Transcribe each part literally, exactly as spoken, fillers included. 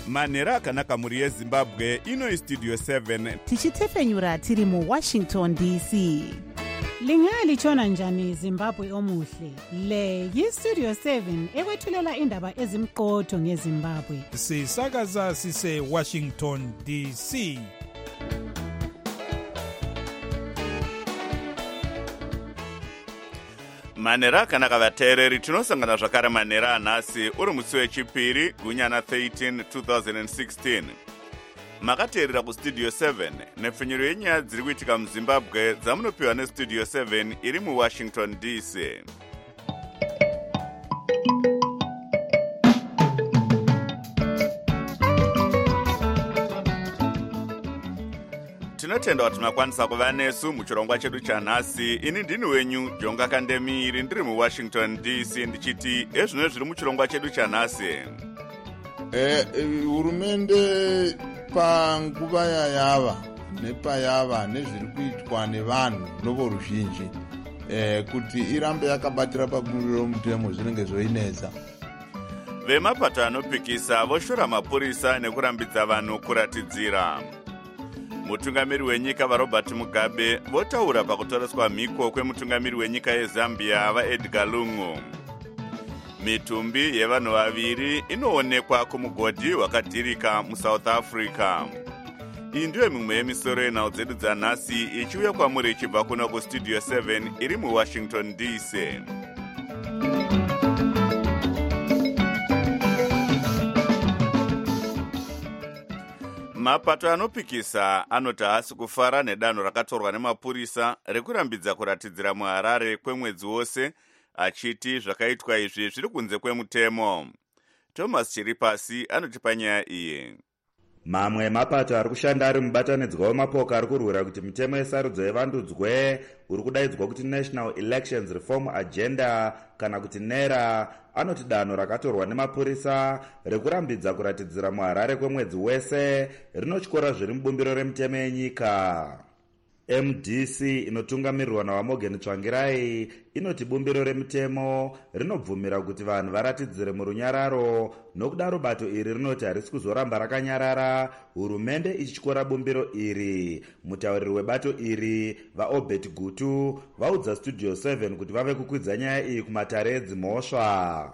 manhero akanaka mhuri yezimbabwe. Ino istudio seven tichitefenyura tiri muwashington D C. Lingalitshona njani Zimbabwe omuhle? Le yistudio seven ekwethulela indaba ezimqotho ngeZimbabwe. Sisakaza sise Washington D C. manhero akanaka vateereri, tinosangana zvakare manhero anhasi uri musi wechipiri gunyana thirteen twenty sixteen. Makateerera kustudio seven nepfenyuro yenyaya dziri kuitika muzimbabwe dzamunopiwa nestudio seven iri muwashington D C. Tinotenda kuti makwanisa kuva nesu muchirongwa chedu chanhasi. Ini ndini wenyu Jonga Kandemiri ndiri muwashington D C ndichiti ezvino zviri muchirongwa chedu chanhasi. Eh, hurumende panguva yayava nepayava nezviri kuitwa nevanhu novoruzhinji eh, kuti irambe yakabatira pabumbiro romutemo zvinenge zvoinetsa. Vemapato anopikisa voshora mapurisa nekurambidza vanhu kuratidzira. Mutungamiri wenyika vaRobert Mugabe votaura pakutoreswa mhiko kwemutungamiri wenyika yeZambia vaEdgar Lungu. Mitumbi yevanhu vaviri inoonekwa kumugodhi wakadhirika muSouth Africa. Iyi ndiyo mimwe yemisoro yenhau dzedu dzanhasi ichiuya kwamuri ichibva kuno kustudio seven iri muwashington D C. Mapato anopikisa anoti haasi kufara nedanho rakatorwa nemapurisa rekurambidza kuratidzira muHarare kwemwedzi wose, achiti zvakaitwa izvi zviri kunze kwemutemo. Thomas Chiripasi anotipa nyaya iyi. Mamwe mapato ari kushanda ari mubatanidzwa wemapoka ari kurwira kuti mitemo yesarudzo yevandudzwe uri kudaidzwa kuti National Elections Reform Agenda kana kuti NERA, anoti danho rakatorwa nemapurisa rekurambidza kuratidzira muHarare kwemwedzi wese rinotyora zviri mubumbiro remitemo yenyika. M D C inotungamirirwa naVaMorgan Tsvangirai inoti bumbiro remitemo rinobvumira kuti vanhu varatidzire murunyararo, nokudaro bato iri rinoti harisi kuzoramba rakanyarara, hurumende ichityora bumbiro iri. Mutauriri webato iri vaObert Gutu vaudza studio seven kuti vave kukwidza nyaya iyi kumatare edzimhosva.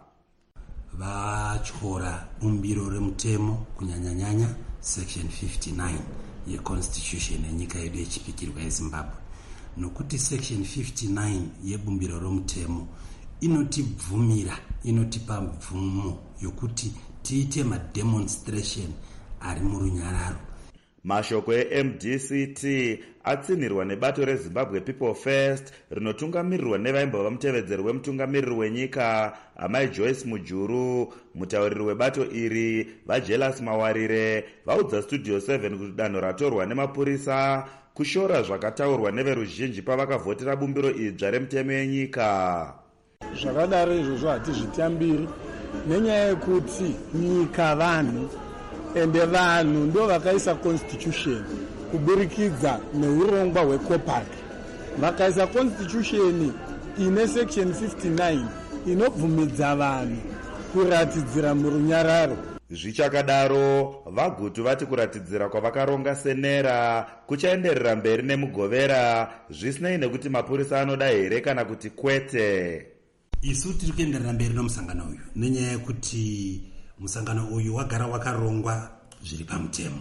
Vatyora bumbiro remutemo kunyanyanyanya section fifty-nine yeconstitution yenyika yedu yechipikirwa yeZimbabwe, nokuti section fifty-nine yebumbiro romutemo inotibvumira, inotipa mvumo yokuti tiite mademonstration ari murunyararo. Mashoko e-M D C T atsinirwa nebato reZimbabwe People First rinotungamirirwa nevaimbova mutevedzeri wemutungamiriri wenyika Amai Joyce Mujuru. Mutauriri webato iri vaJelas Mawarire vaudza studio seven kuti danho ratorwa nemapurisa kushora zvakataurwa neveruzhinji pavakavhotera bumbiro idzva remutemo yenyika. Zvakadaro izvozvo hatizvitambiri nenyaya yekuti nyika vanhu ende vanhu ndo vakaisa constitution kuburikidza neurongwa hweCOPAC. Vakaisa constitution ine section fifty-nine inobvumidza vanhu kuratidzira murunyararo. Zvichakadaro vaGutu vati kuratidzira kwavakaronga senera kuchaenderera mberi nemugovera zvisinei nekuti mapurisa anoda here kana kuti kwete. Isu tiri kuenderera mberi nomusangano uyu nenyaya yekuti musangano uyu wagara wakarongwa zviri pamutemo.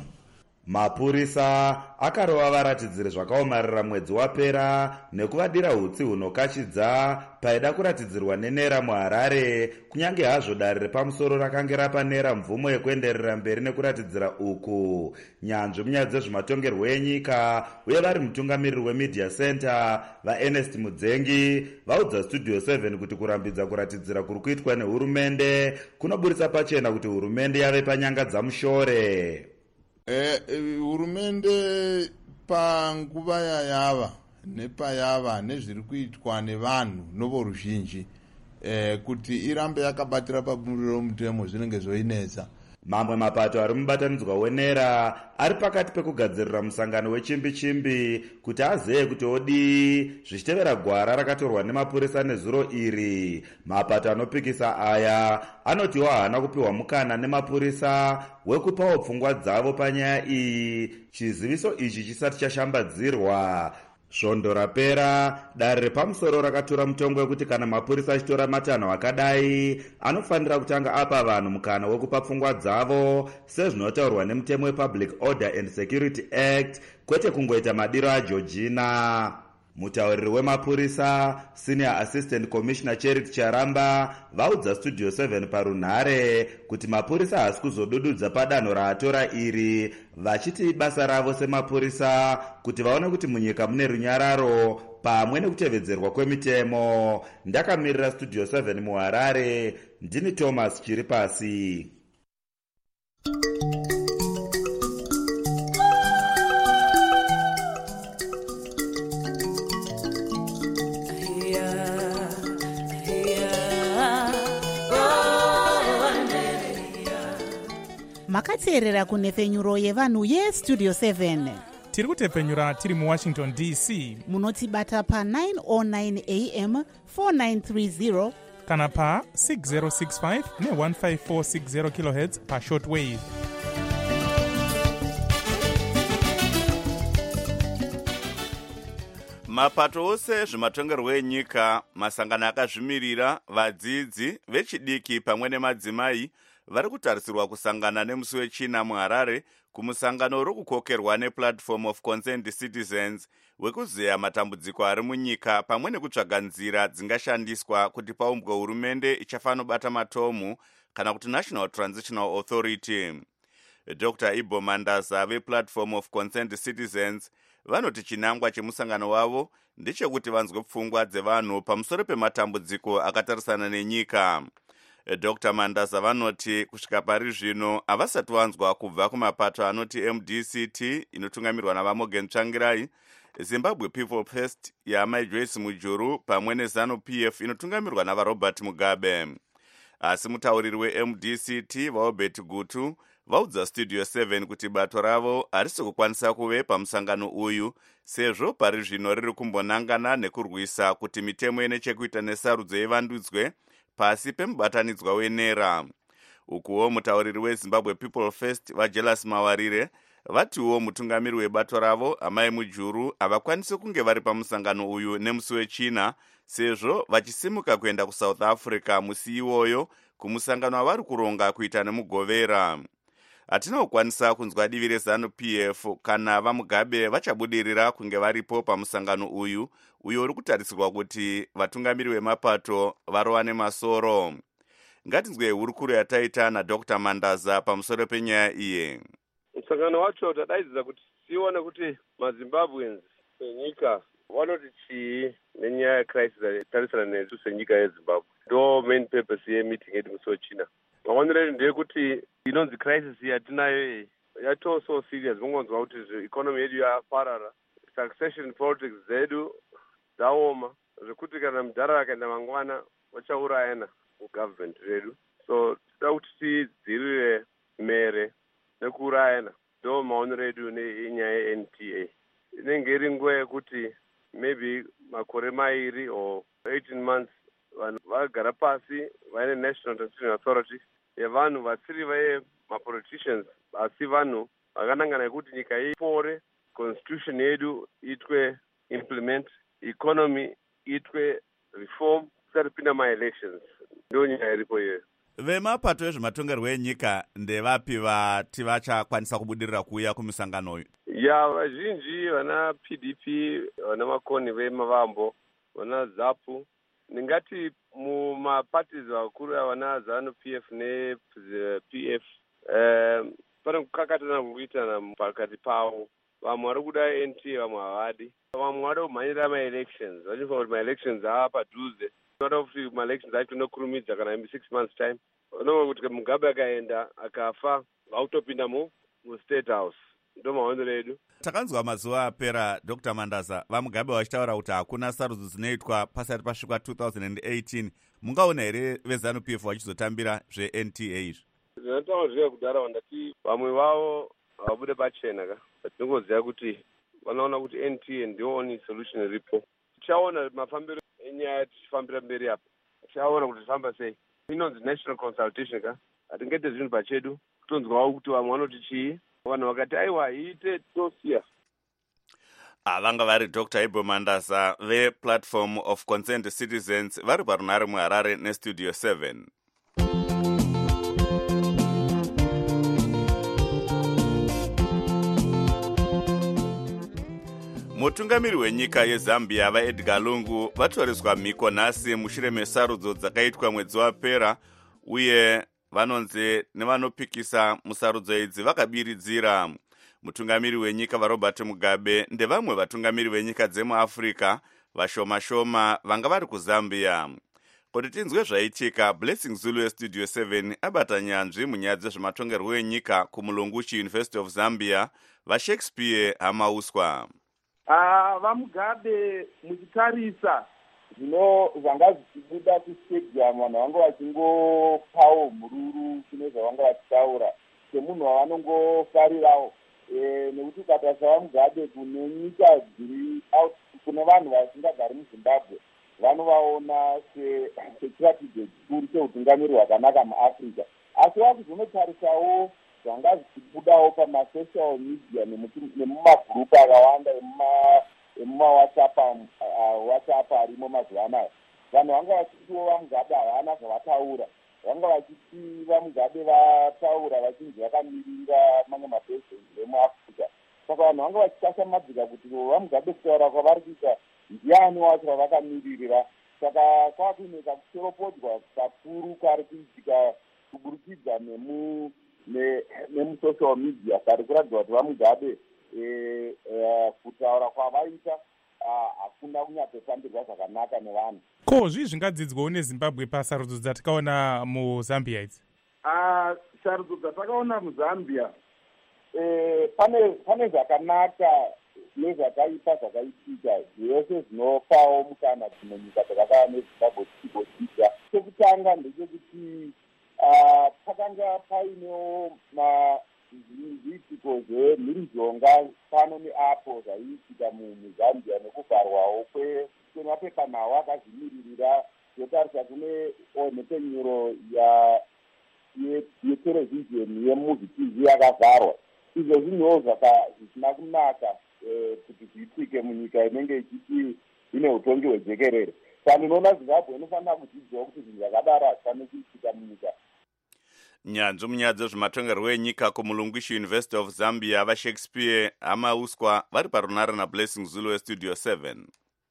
Mapurisa akarova varatidziri zvakaomarira mwedzi wapera nekuvadira hutsi hunokashidza paida kuratidzirwa nenera muHarare, kunyange hazvo dare repamusoro rakange rapa NERA mvumo yekuenderera mberi nekuratidzira uku. Nyanzvi munyaya dzezvematongerwo enyika uye vari mutungamiriri weMedia Center vaErnest Mudzengi vaudza studio seven kuti kurambidza kuratidzira kuri kuitwa nehurumende kunoburitsa pachena kuti hurumende yave panyanga dzamushore. Eh, hurumende panguva yayava nepayava nezviri kuitwa nevanhu novoruzhinji eh, kuti irambe yakabatira pabumbiro romutemo zvinenge zvoinetsa. mamwe mapato ari mubatanidzwa wenera ari pakati pekugadzirira musangano wechimbi-chimbi kuti azeye kuti odii zvichitevera gwara rakatorwa nemapurisa nezuro iri. Mapato anopikisa aya anotiwo haana kupiwa mukana nemapurisa wekupawo pfungwa dzavo panyaya iyi, chiziviso ichi chisati chashambadzirwa. Svondo rapera, dare repamusoro rakatora mutongo wekuti kana mapurisa achitora matanho akadai anofanira kutanga apa vanhu mukana wekupa pfungwa dzavo sezvinotaurwa nemutemo wePublic Order and Security Act, kwete kungoita madiro aJeorgina. Mutauriri wemapurisa Senior Assistant Commissioner Charity Charamba vaudza Studio seven parunhare kuti mapurisa hasi kuzodududza padanho raatora iri, vachiti basa ravo semapurisa kuti vaone kuti munyika mune runyararo pamwe nekutevedzerwa kwemitemo. Ndakamirira Studio seven muHarare, ndini Thomas Chiripasi. makateerera kunhepfenyuro yevanhu yestudio seven. Tiri kutepfenyura tiri muWashington D C. Munotibata pa nine oh nine a m four nine three zero kana pa six zero six five ne one five four six zero kilohertz pa shortwave. Mapato ose zvematongerwo enyika, masangano akazvimirira, vadzidzi vechidiki pamwe nemadzimai vari kutarisirwa kusangana nemusi wechina muHarare kumusangano uri kukokerwa nePlatform of Concerned Citizens wekuzeya matambudziko ari munyika pamwe nekutsvaga nzira dzingashandiswa kuti paumbwe hurumende ichafanobata matomu kana kuti National Transitional Authority. Doctor Ibo Mandaza vePlatform of Concerned Citizens vanoti chinangwa chemusangano wavo ndechekuti vanzwe pfungwa dzevanhu pamusoro pematambudziko akatarisana nenyika. Doctor Mandaza vanoti kusvika pari zvino havasati vanzwa kubva kumapato anoti M D C T inotungamirwa naVaMorgan Tsvangirai, Zimbabwe People First yaMai Joyce Mujuru pamwe neZanu P F inotungamirwa navaRobert Mugabe. Asi mutauriri weM D C T vaObert Gutu vaudza Studio seven kuti bato ravo harisi kukwanisa kuve pamusangano uyu sezvo pari zvino riri kumbonangana nekurwisa kuti mitemo ine chekuita nesarudzo ivandudzwe pasi pemubatanidzwa wenera. Ukuwo mutauriri weZimbabwe People First vaJelas Mawarire vatiwo mutungamiri webato ravo Amai Mujuru havakwanisi kunge vari pamusangano uyu nemusi wechina sezvo vachisimuka kuenda kuSouth Africa musi iwoyo kumusangano wavari kuronga kuita nemugovera. Hatina kukwanisa kunzwa divi reZanu P F kana vaMugabe vachabudirira kunge varipo pamusangano uyu uyo uri kutarisirwa kuti vatungamiri vemapato varowane masoro. Ngatinzwe hurukuru yataita naDr Mandaza pamusoro penyaya iye. Musangano wacho tadaidzira kuti tione kuti maZimbabweans enyika vanoti chii nenyaya yecrisis yatarisana nesu senyika yeZimbabwe. Ndo main purpose yemeeting yedu musi wechina. Maonero edu ndeyekuti inonzi crisis yatinayo yatoo so serious, mungonzwa kuti economy yedu yaparara, succession politics zedu dzaoma, zvekuti kana mudhara akaenda mangwana vachaurayana mugovernment redu. So toda kuti tidzirire mere nekuurayana. Ndo maonero edu nenyaya yeN T A. Inenge iri nguva yekuti maybe makore mairi or eighteen months vanhu vagara pasi vaine National Transitional Authority yevanhu vasiri vaye mapoliticians asi vanhu vakanangana kuti nyika ipore, constitution yedu itwe implement, economy itwe reform, kusati pinda ma-elections. Ndo nyaya iripo iyoyo. Vemapato ezvematongerwo enyika ndevapi vati vachakwanisa kubudirira kuuya kumusangano uyu? Ya vazhinji vana P D P, vana makoni vemavambo, vana ZAPU. Ningati mumaparties vakuru avana ZANU P F ne P F eh pane kukakatana kuitana pakati pavo. Vamwe vari kuda N T A, vamwe havadi. Vamwe vari kumhanyira ma-elections, vachifunga kuti ma-elections aapadhuze. Vanoda kuti ma-elections acho nokurumidza kana in six months time. Vanonga kuti Mugabe akaenda akafa vautopinda mu State House. Ndo maonero edu. Takanzwa mazuva apera Doctor Mandaza vaMugabe vachitaura kuti hakuna sarudzo dzinoitwa pasati pasvika two thousand eighteen. Mungaona here veZanu P F vachizotambira zveN T A izvi? ndinotauriwa kudaro ndati vamwe vavo vabude pachena ka tinongoziva kuti vanaona kuti N T ndiyo only solution iripo. Tichaona mafambiro enyaya tichifambira mberi apa, tichaona kuti tifamba sei. Inonzi national consultation ka, hatingete zvinhu pachedu kutonzwawo kuti vamwe vanoti chii, vanhu vakati aiwa iite tosiya. Avanga vari Doctor Ibo Mandasa vePlatform of Concerned Citizens vari parunare muHarare neStudio seven. Mutungamiri wenyika yeZambia vaEdgar Lungu vatoreswa mhiko nhasi mushure mesarudzo dzakaitwa mwedzi wapera, uye vanonzi nevanopikisa musarudzo idzi vakabiridzira. Mutungamiri wenyika vaRobert Mugabe ndevamwe vatungamiri venyika dzemuAfrica vashoma-shoma vanga vari kuZambia. Kuti tinzwe zvaitika, Blessing Zulu yeStudio seven abata nyanzvi munyaya dzezvematongerwo enyika kuMulungushi University of Zambia vaShakespeare Hamauswa. Ah, vaMugabe muchitarisa zvino zvanga zvichibuda kustadium vanhu vanga vachingopawo mururu kune zvavanga vachitaura semunhu wavanongofarirawo e, nekuti ukatarisa vaMugabe kune nyika dziri kune vanhu vasingagari muZimbabwe vanovaona sechiratidzo chikuru cheutungamiri hwakanaka muAfrica, asi vakuzonotarisawo zvanga zvichibudawo pamasocial media nemumagrupu akawanda emumawhatsapp whatsapp arimo mazuva anaya. Vanhu vanga vachitiwo vaMugabe havana zvavataura, vanga vachiti vaMugabe vataura vachinzi vakamirira mamwe mapresident emuAfrica. Saka vanhu vanga vachitashamadzika kuti vaMugabe kutaura kwavari kuita ndiani wacho vavakamiririra. Saka kwakuineka kushoropodzwa kakuru kwari kuitika kuburikidza nemu nemusocial media kari kuratidza kuti vaMugabe kutaura kwavaita hakuna kunyatsofambirwa zvakanaka nevanhu. Ko zvii zvingadzidzwawo neZimbabwe pasarudzo dzatakaona muZambia idzi? Sarudzo dzatakaona muZambia pane zvakanaka nezvakaipa zvakaitika zvese zvinopawo mukana dzimwe nyika dzakafanana neZimbabwe dzichigodzidza. Chekutanga ndechekuti pakanga painewo zviitiko zvemhirizhonga pano neapo zvaiitika muZambia nekuvharwawo kwemapepanhau akazvimiririra yotarisa kune mhepenyuro yeterevhizheni yemovie T V yakavharwa. Izvo zvinhuwo zvisina kunaka kuti zviitike munyika inenge ichiti ine utongi hwejekerere. Saka ndinoona Zimbabwe inofanira kudzidzwawo kuti zvinhu zvakadaro hazvifaniri kuitika munyika. Nyanzvi munyaya dzezvematongerwo enyika kuMulungushi University of Zambia vaShakespeare Hamauswa vari parunare naBlessing Zulu weStudio seven.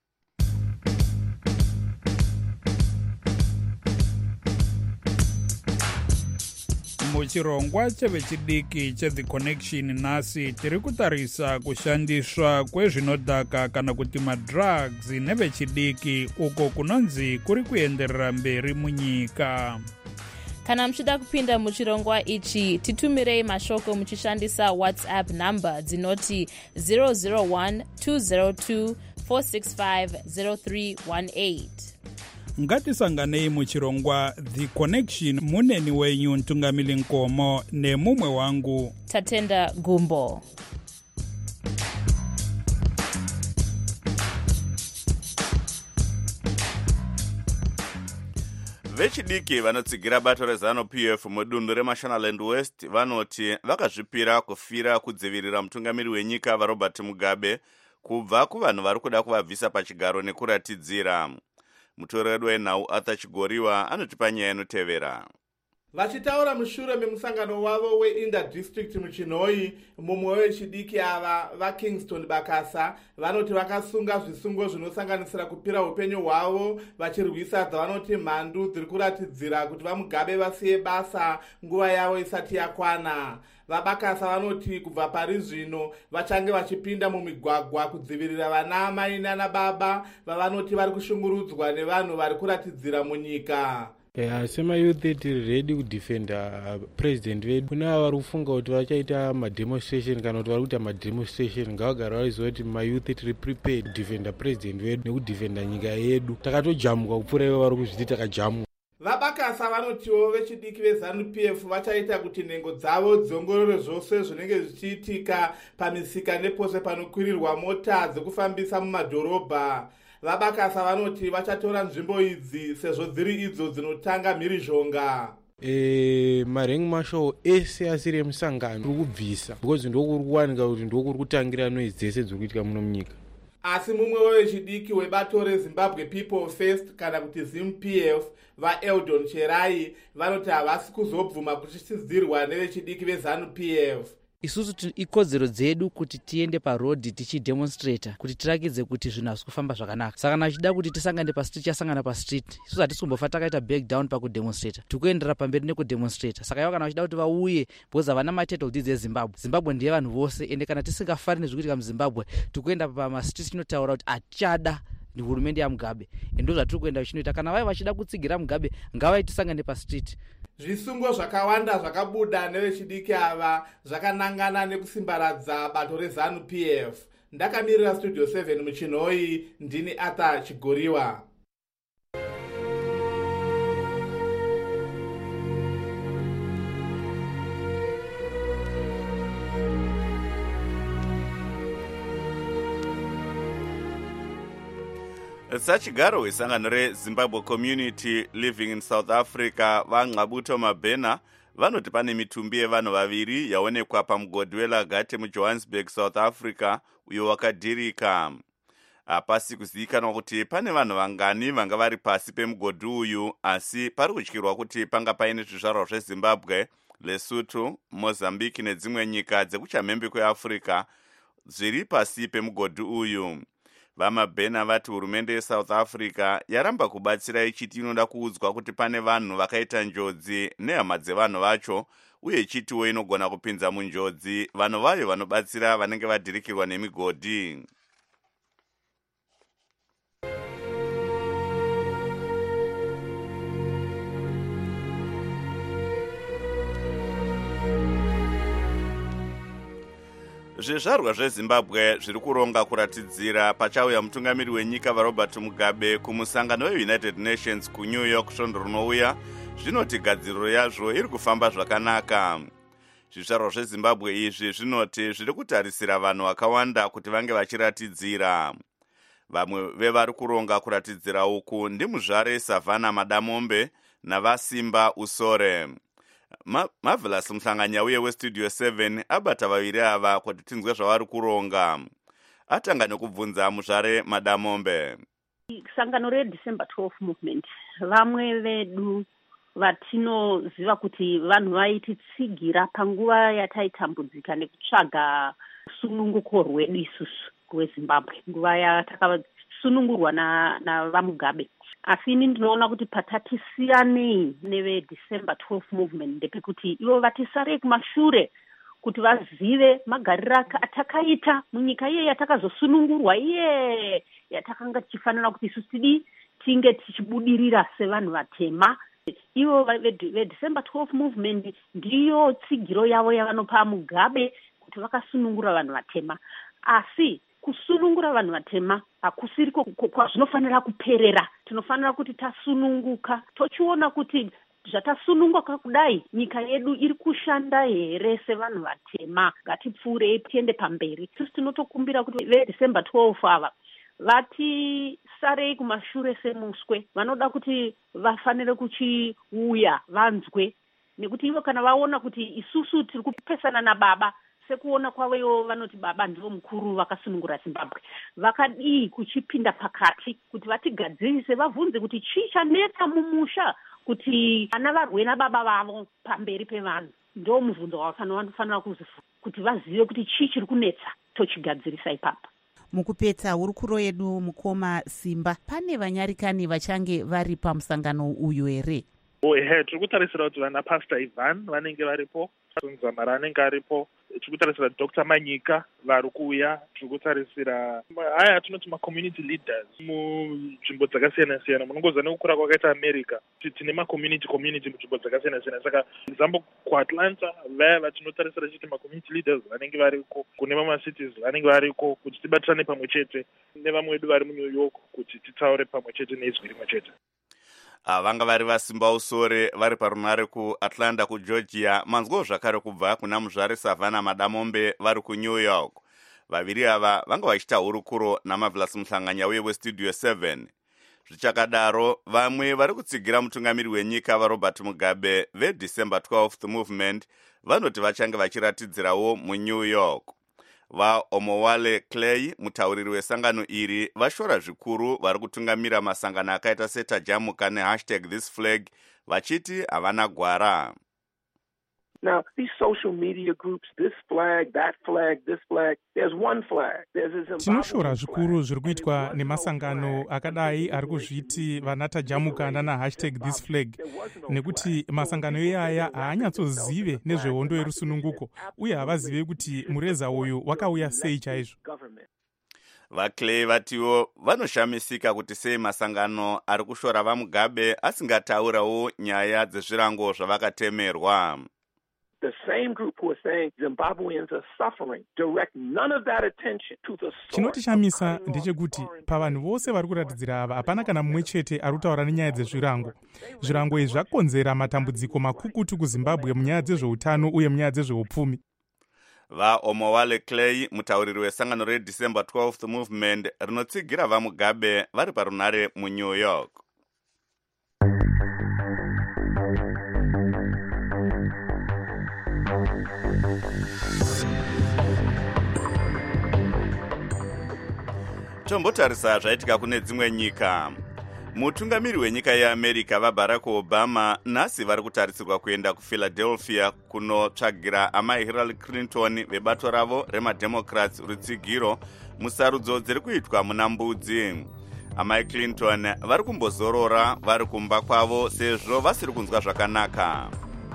Muchirongwa chevechidiki cheThe Connection nhasi tiri kutarisa kushandiswa kwezvinodhaka kana kuti madrugs nevechidiki uko kunonzi kuri kuenderera mberi munyika. Kana muchida kupinda muchirongwa ichi titumirei mashoko muchishandisa WhatsApp number dzinoti zero zero one two zero two four six five zero three one eight. Ngatisanganei muchirongwa The Connection muneni wenyu Ntungamili Nkomo nemumwe wangu Tatenda Gumbo. Vechidiki vanotsigira bato reZANU-P F mudunhu reMashonaland West vanoti vakazvipira kufira kudzivirira mutungamiri wenyika vaRobert Mugabe kubva kuvanhu vari kuda kuvabvisa pachigaro nekuratidzira. Mutoreri wenhau Arthur Chigoriwa anotipa nyaya inotevera. Vachitaura mushure memusangano wavo weInda District muChinhoyi, mumwe wechidiki ava vaKingston Bakasa vanoti vakasunga zvisungo zvinosanganisira kupira upenyu hwavo vachirwisa dzavanoti mhandu dziri kuratidzira kuti vaMugabe vasiye basa nguva yavo isati yakwana. VaBakasa vanoti kubva pari zvino vachange vachipinda mumigwagwa kudzivirira vana mai nana baba vavanoti vari kushungurudzwa nevanhu vari kuratidzira munyika. Yeah, semayouth tiri ready kudefenda president vedu. Kuna vari kufunga kuti vachaita mademonstration kana kuti vari kuita mademonstration ngavagara vaiziva kuti mayouth tiri prepared kudefenda president vedu nekudefenda nyika yedu. Takatojamuka kupfuura ivo vari kuzviti takajamuka. vabakasa vanotiwo vechidiki vezanu p f vachaita kuti nhengo dzavo dziongorore zvose zvinenge zvichiitika pamisika nepose panokwirirwa mota dzekufambisa mumadhorobha. Vabakasa vanoti vachatora nzvimbo idzi sezvo dziri idzo dzinotanga mhirizhonga. E, marengi mashow ese asiri emusangano uri kubvisa because ndokuri kuwanika kuti ndokuri kutangira noizi dzese dziri kuitika muno munyika. Asi mumwe wevechidiki webato reZimbabwe People First kana kuti Zim P F vaEldon Cherai vanoti havasi kuzobvuma kuchisidzirwa nevechidiki vezanu P F. Isusu ikodzero dzedu kuti tiende parodhi tichidemonstrata kuti tirakidze kuti zvinhu hazvi kufamba zvakanaka. Saka kana achida kuti tisangane pastreet chasangana pastreet. Isusu hatisi kumbofa takaita back down pakudemonstrata. Tikuendera pamberi nekudemonstrata. Saka ivo kana vachida kuti vauye because havana matitle deeds eZimbabwe. Zimbabwe ndiye vanhu vose ende kana tisingafari nezvikuitika muZimbabwe tikuenda pamastreet tinotaura kuti achada ndi hurumende yaMugabe. Endo zvatiri kuenda vachinoita kana vai vachida kutsigira Mugabe ngavaitisangane pastreet. Zvisungo zvakawanda zvakabuda nevechidiki ava zvakanangana nekusimbaradza bato reZanu P F. Ndakamirira Studio seven muchinhoi, ndini Arthur Chigoriwa. sachigaro wesangano reZimbabwe Community Living in South Africa vaNqabuto Mabhena vanoti pane mitumbi yevanhu vaviri yaonekwa pamugodhi weLagate muJohannesburg, South Africa uyo wakadhirika. Hapasi kuzivikanwa kuti pane vanhu vangani vanga vari pasi pemugodhi uyu, asi pari kutyirwa kuti panga paine zvizvarwa zveZimbabwe, Lesotho, Mozambique nedzimwe nyika dzekuchamhembe kweAfrica zviri pasi pemugodhi uyu. VaMabhena vati hurumende yeSouth Africa yaramba kubatsira ichiti inoda kuudzwa kuti pane vanhu vakaita njodzi nehama dzevanhu vacho, uye ichitiwo inogona kupinza munjodzi vanhu vayo vanobatsira vanenge vadhirikirwa nemigodhi. Zvizvarwa zveZimbabwe zviri kuronga kuratidzira pachauya mutungamiri wenyika vaRobert Mugabe kumusangano weUnited Nations kuNew York svondo rinouya, zvinoti gadziriro yazvo iri kufamba zvakanaka. Zvizvarwa zveZimbabwe izvi zvinoti zviri kutarisira vanhu vakawanda kuti vange vachiratidzira. Vamwe vevari kuronga kuratidzira uku ndimuzvare Savannah Madamombe navaSimba Usore. Ma, Marvelous Mhlanganya uye weStudio seven abata vaviri ava kuti tinzwe zvavari kuronga. Atanga nekubvunza muzvare Madamombe. Sangano reDecember twelfth movement vamwe vedu vatinoziva kuti vanhu vaititsigira panguva yataitambudzika nekutsvaga sununguko rwedu isusu rweZimbabwe, nguva yatakasunungurwa na, na vaMugabe. Asi ini ndinoona kuti patatisiyanei neveDecember twelfth movement ndepekuti ivo vatisarei kumashure kuti vazive magariro atakaita munyika iye yatakazosunungurwa iye yatakanga tichifanira kuti isusu tidi tinge tichibudirira sevanhu vatema. Ivo veDecember twelfth movement ndiyo tsigiro yavo yavanopa Mugabe kuti vakasunungura vanhu vatema. Asi kusunungura vanhu vatema hakusiriko kwazvinofanira kuperera. Tinofanira kuti tasununguka tochiona kuti zvatasununguka kudai nyika yedu iri kushanda here sevanhu vatema. Ngatipfuurei tiende pamberi. Isusu tinotokumbira kuti veDecember twelfth ava vatisarei kumashure semuswe. Vanoda kuti vafanire kuchiuya vanzwe, nekuti ivo kana vaona kuti isusu tiri kupesana nababa sekuona kwavo vanoti baba ndivo mukuru vakasunungura Zimbabwe, vakadii kuchipinda pakati kuti vatigadzirise, vabvunze kuti chii chanetsa mumusha kuti vana varwe nababa vavo pamberi pevanhu. Ndo mubvunzo wavanofanira kuzifunga kuti vazive kuti chii chiri kunetsa tochigadzirisa ipapo. Mukupedza hurukuro yedu mukoma Simba, pane vanyarikani vachange vari pamusangano uyu here? Ehe, tiri kutarisira kuti vana Pastor Ivan vanenge varipo, Nzamara anenge aripo, tiri kutarisira Doctor Manyika vari kuuya, tiri kutarisira haya tinoti ma-community leaders munzvimbo dzakasiyana-siyana. Munongoziva nekukura kwakaita America tine ma-community community munzvimbo dzakasiyana-siyana. Saka example kuAtlanta vaya vatinotarisira chiti ma-community leaders vanenge variko, kune vamwe cities vanenge variko, kuti tibatirane pamwe chete nevamwe vedu vari muNew York kuti titaure pamwe chete neizwi rimwe chete. vanga vari vasimba usore vari parunare kuatlanta kugeorgia, manzwo zvakare kubva kuna muzvare Savannah Madamombe vari kuNew York. Vaviri ava vanga vachiita hurukuro namavhilasi muhlanganya uye westudio seven. Zvichakadaro, vamwe vari kutsigira mutungamiri wenyika vaRobert Mugabe veDecember twelfth movement vanoti vachange vachiratidzirawo muNew York. VaOmowale Clay, mutauriri wesangano iri, vashora zvikuru vari kutungamira masangano akaita setajamuka nehashtag this flag vachiti havana gwara. Now, these social media groups, this flag, that flag, this flag, there's one flag. There's a tinoshora zvikuru zviri kuitwa nemasangano akadai ari kuzviti vanatajamuka nana hashtag this flag, nekuti masangano iyaya haanyatsozive nezvehondo yerusununguko uye havazive kuti mureza uyu wakauya sei chaizvo. VaClay vatiwo vanoshamisika kuti sei masangano ari kushora vaMugabe asingataurawo nyaya dzezvirango zvavakatemerwa. The same group who are saying Zimbabweans are suffering direct none of that attention to the source. Chinotishamisa ndechekuti pavanhu vose vari kuratidzira ava hapana kana mumwe chete ari kutaura nenyaya dzezvirango. Zvirango izvi zvakonzera matambudziko makukutu kuZimbabwe munyaya dzezveutano uye munyaya dzezveupfumi. VaOmowale Clay, mutauriri wesangano reDecember twelfth movement rinotsigira vaMugabe vari parunare muNew York. Tombotarisa zvaitika kune dzimwe nyika. Mutungamiri wenyika yeAmerica vaBarack Obama nhasi vari kutarisirwa kuenda kuPhiladelphia kunotsvagira amai Hillary Clinton vebato ravo remademocrats rutsigiro musarudzo dziri kuitwa muna mbudzi. Amai Clinton vari kumbozorora vari kumba kwavo sezvo vasiri kunzwa zvakanaka.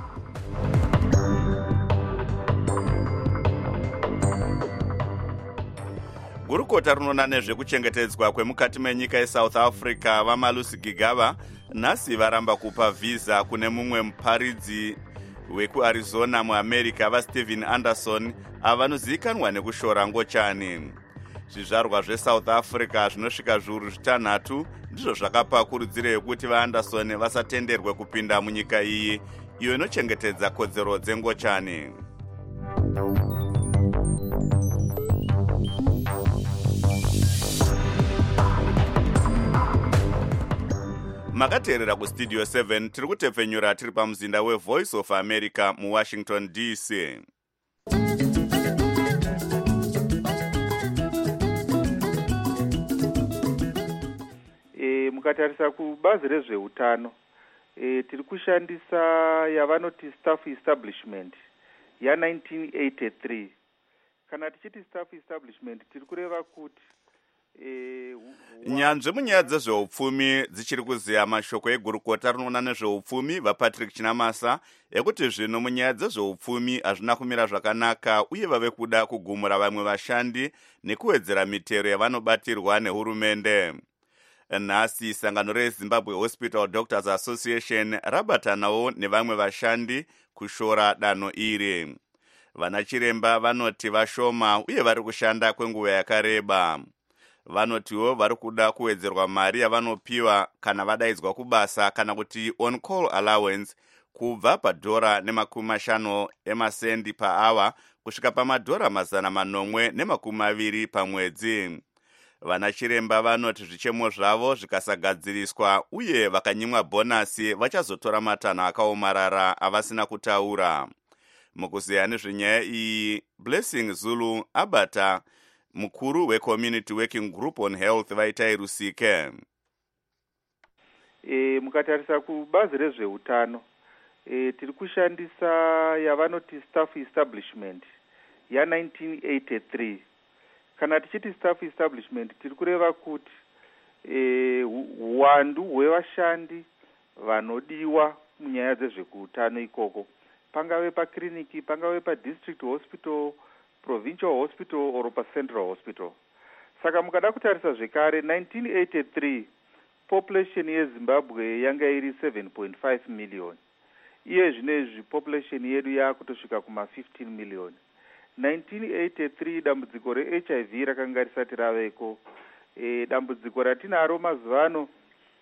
Gurukota rinoona nezvekuchengetedzwa kwemukati menyika yeSouth Africa vaMalusi Gigaba nhasi varamba kupa visa kune mumwe muparidzi wekuArizona muAmerica vaSteven Anderson avanozivikanwa nekushora ngochani. Zvizvarwa zveSouth Africa zvinosvika zviuru zvitanhatu ndizvo zvakapa kurudziro yekuti vaAnderson vasatenderwe kupinda munyika iyi iyo inochengetedza kodzero dzengochani. Makateerera kustudio seven tiri kutepfenyura tiri pamuzinda weVoice of America muWashington D C. E, mukatarisa kubazi rezveutano e, tiri kushandisa yavanoti staff establishment ya19 eighty-three. Kana tichiti staff establishment tiri kureva kuti E, nyanzvi munyaya dzezveupfumi dzichiri kuziya mashoko egurukota rinoona nezveupfumi vaPatrick Chinamasa ekuti zvino munyaya dzezveupfumi hazvina kumira zvakanaka uye vave kuda kugumura vamwe vashandi nekuwedzera mitero yavanobatirwa nehurumende. Nhasi sangano reZimbabwe Hospital Doctors Association rabatanawo nevamwe vashandi kushora danho iri. Vanachiremba vanoti vashoma uye vari kushanda kwenguva yakareba. Vanotiwo vari kuda kuwedzerwa mari yavanopiwa kana vadaidzwa kubasa kana kuti on call allowance kubva padhora nemakumi mashanu emasendi paawa kusvika pamadhora mazana manomwe nemakumi maviri pamwedzi. Vanachiremba vanoti zvichemo zvavo zvikasagadziriswa uye vakanyimwa bhonasi vachazotora matanho akaomarara avasina kutaura. Mukuziya nezvenyaya iyi, Blessing Zulu abata mukuru weCommunity Working Group on Health vaitai Rusike. E, mukatarisa kubazi rezveutano e, tiri kushandisa yavanoti staff establishment ya19 eighty-three. Kana tichiti staff establishment tiri kureva kuti e, uwandu hwevashandi vanodiwa munyaya dzezveutano ikoko, pangave pakiriniki, pangave padistrict hospital, provincial hospital or pacentral hospital. Saka mukada kutarisa zvekare nineteen eighty-three population yeZimbabwe yanga iri seven point five million. Iye zvinezvi population yedu yakutosvika kuma fifteen million. nineteen eighty-three dambudziko reH I V rakanga risati raveko. E, dambudziko ratinaro mazuvano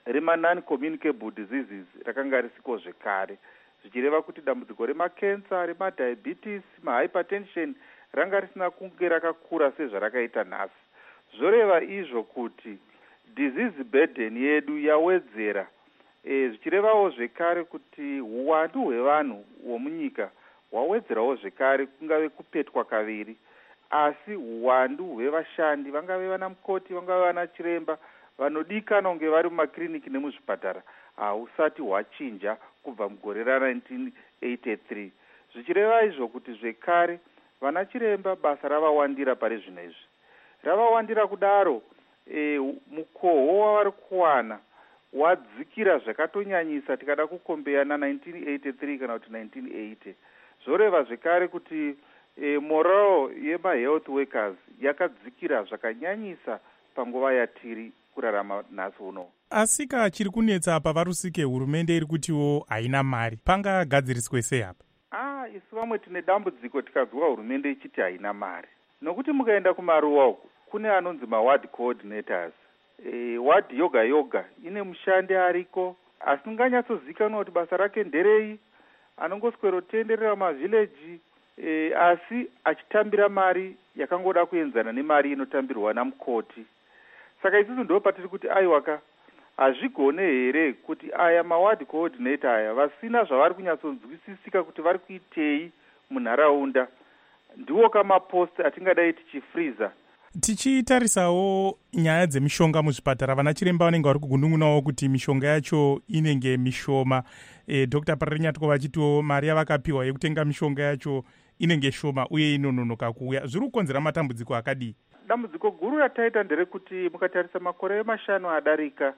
rema-non-communicable diseases rakanga risiko zvekare, zvichireva kuti dambudziko remakensa, remadiabetes, mahypertension ranga risina kunge rakakura sezvarakaita nhasi. Zvoreva izvo kuti disease burden yedu yawedzera, e, zvichirevawo zvekare kuti uwandu hwevanhu vomunyika hwawedzerawo zvekare, kungave kupetwa kaviri, asi uwandu hwevashandi, vangave vana mukoti, vangave vana chiremba, vanodikana kunge vari mumakiriniki nemuzvipatara, hausati hwachinja kubva mugore ra-nineteen eighty-three. Zvichireva izvo kuti zvekare vana chiremba basa ravawandira pari zvino izvi. Ravawandira kudaro, e, mukoho wavari kuwana wadzikira zvakatonyanyisa tikada kukombeya na-nineteen eighty-three kana kuti nineteen eighty. Zvoreva zvekare kuti e, morale yema-health workers yakadzikira zvakanyanyisa panguva yatiri kurarama nhasi uno. Asika chiri kunetsa apa varusike hurumende iri kutiwo haina mari. Pangagadziriswe sei apa? Ah, isu vamwe tine dambudziko tikazwa hurumende ichiti haina mari. Nokuti mukaenda kumaruwa uku kune anonzi ma-ward coordinators. E, ward yoga yoga ine mushandi ariko asinganyatsozikanwa kuti basa rake nderei, anongoswero tenderera mavhileji, e, asi achitambira mari yakangoda kuenzana nemari inotambirwa namukoti. Saka isusu ndo patiri kuti aiwaka hazvigone here kuti aya ma-ward coordinator aya vasina zvavari kunyatsonzwisisika kuti vari kuitei munharaunda, ndiwo kamapost atingadai tichifriza. Tichitarisawo nyaya dzemishonga muzvipatara, vana chiremba vanenge vari kugunungunawo kuti mishonga yacho inenge mishoma. E, Dr Pararinyatwa vachitiwo mari yavakapiwa yekutenga mishonga yacho inenge shoma uye inononoka kuuya. Zviri kukonzera matambudziko akadii? Dambudziko guru rataita nderekuti mukatarisa makore mashanu adarika,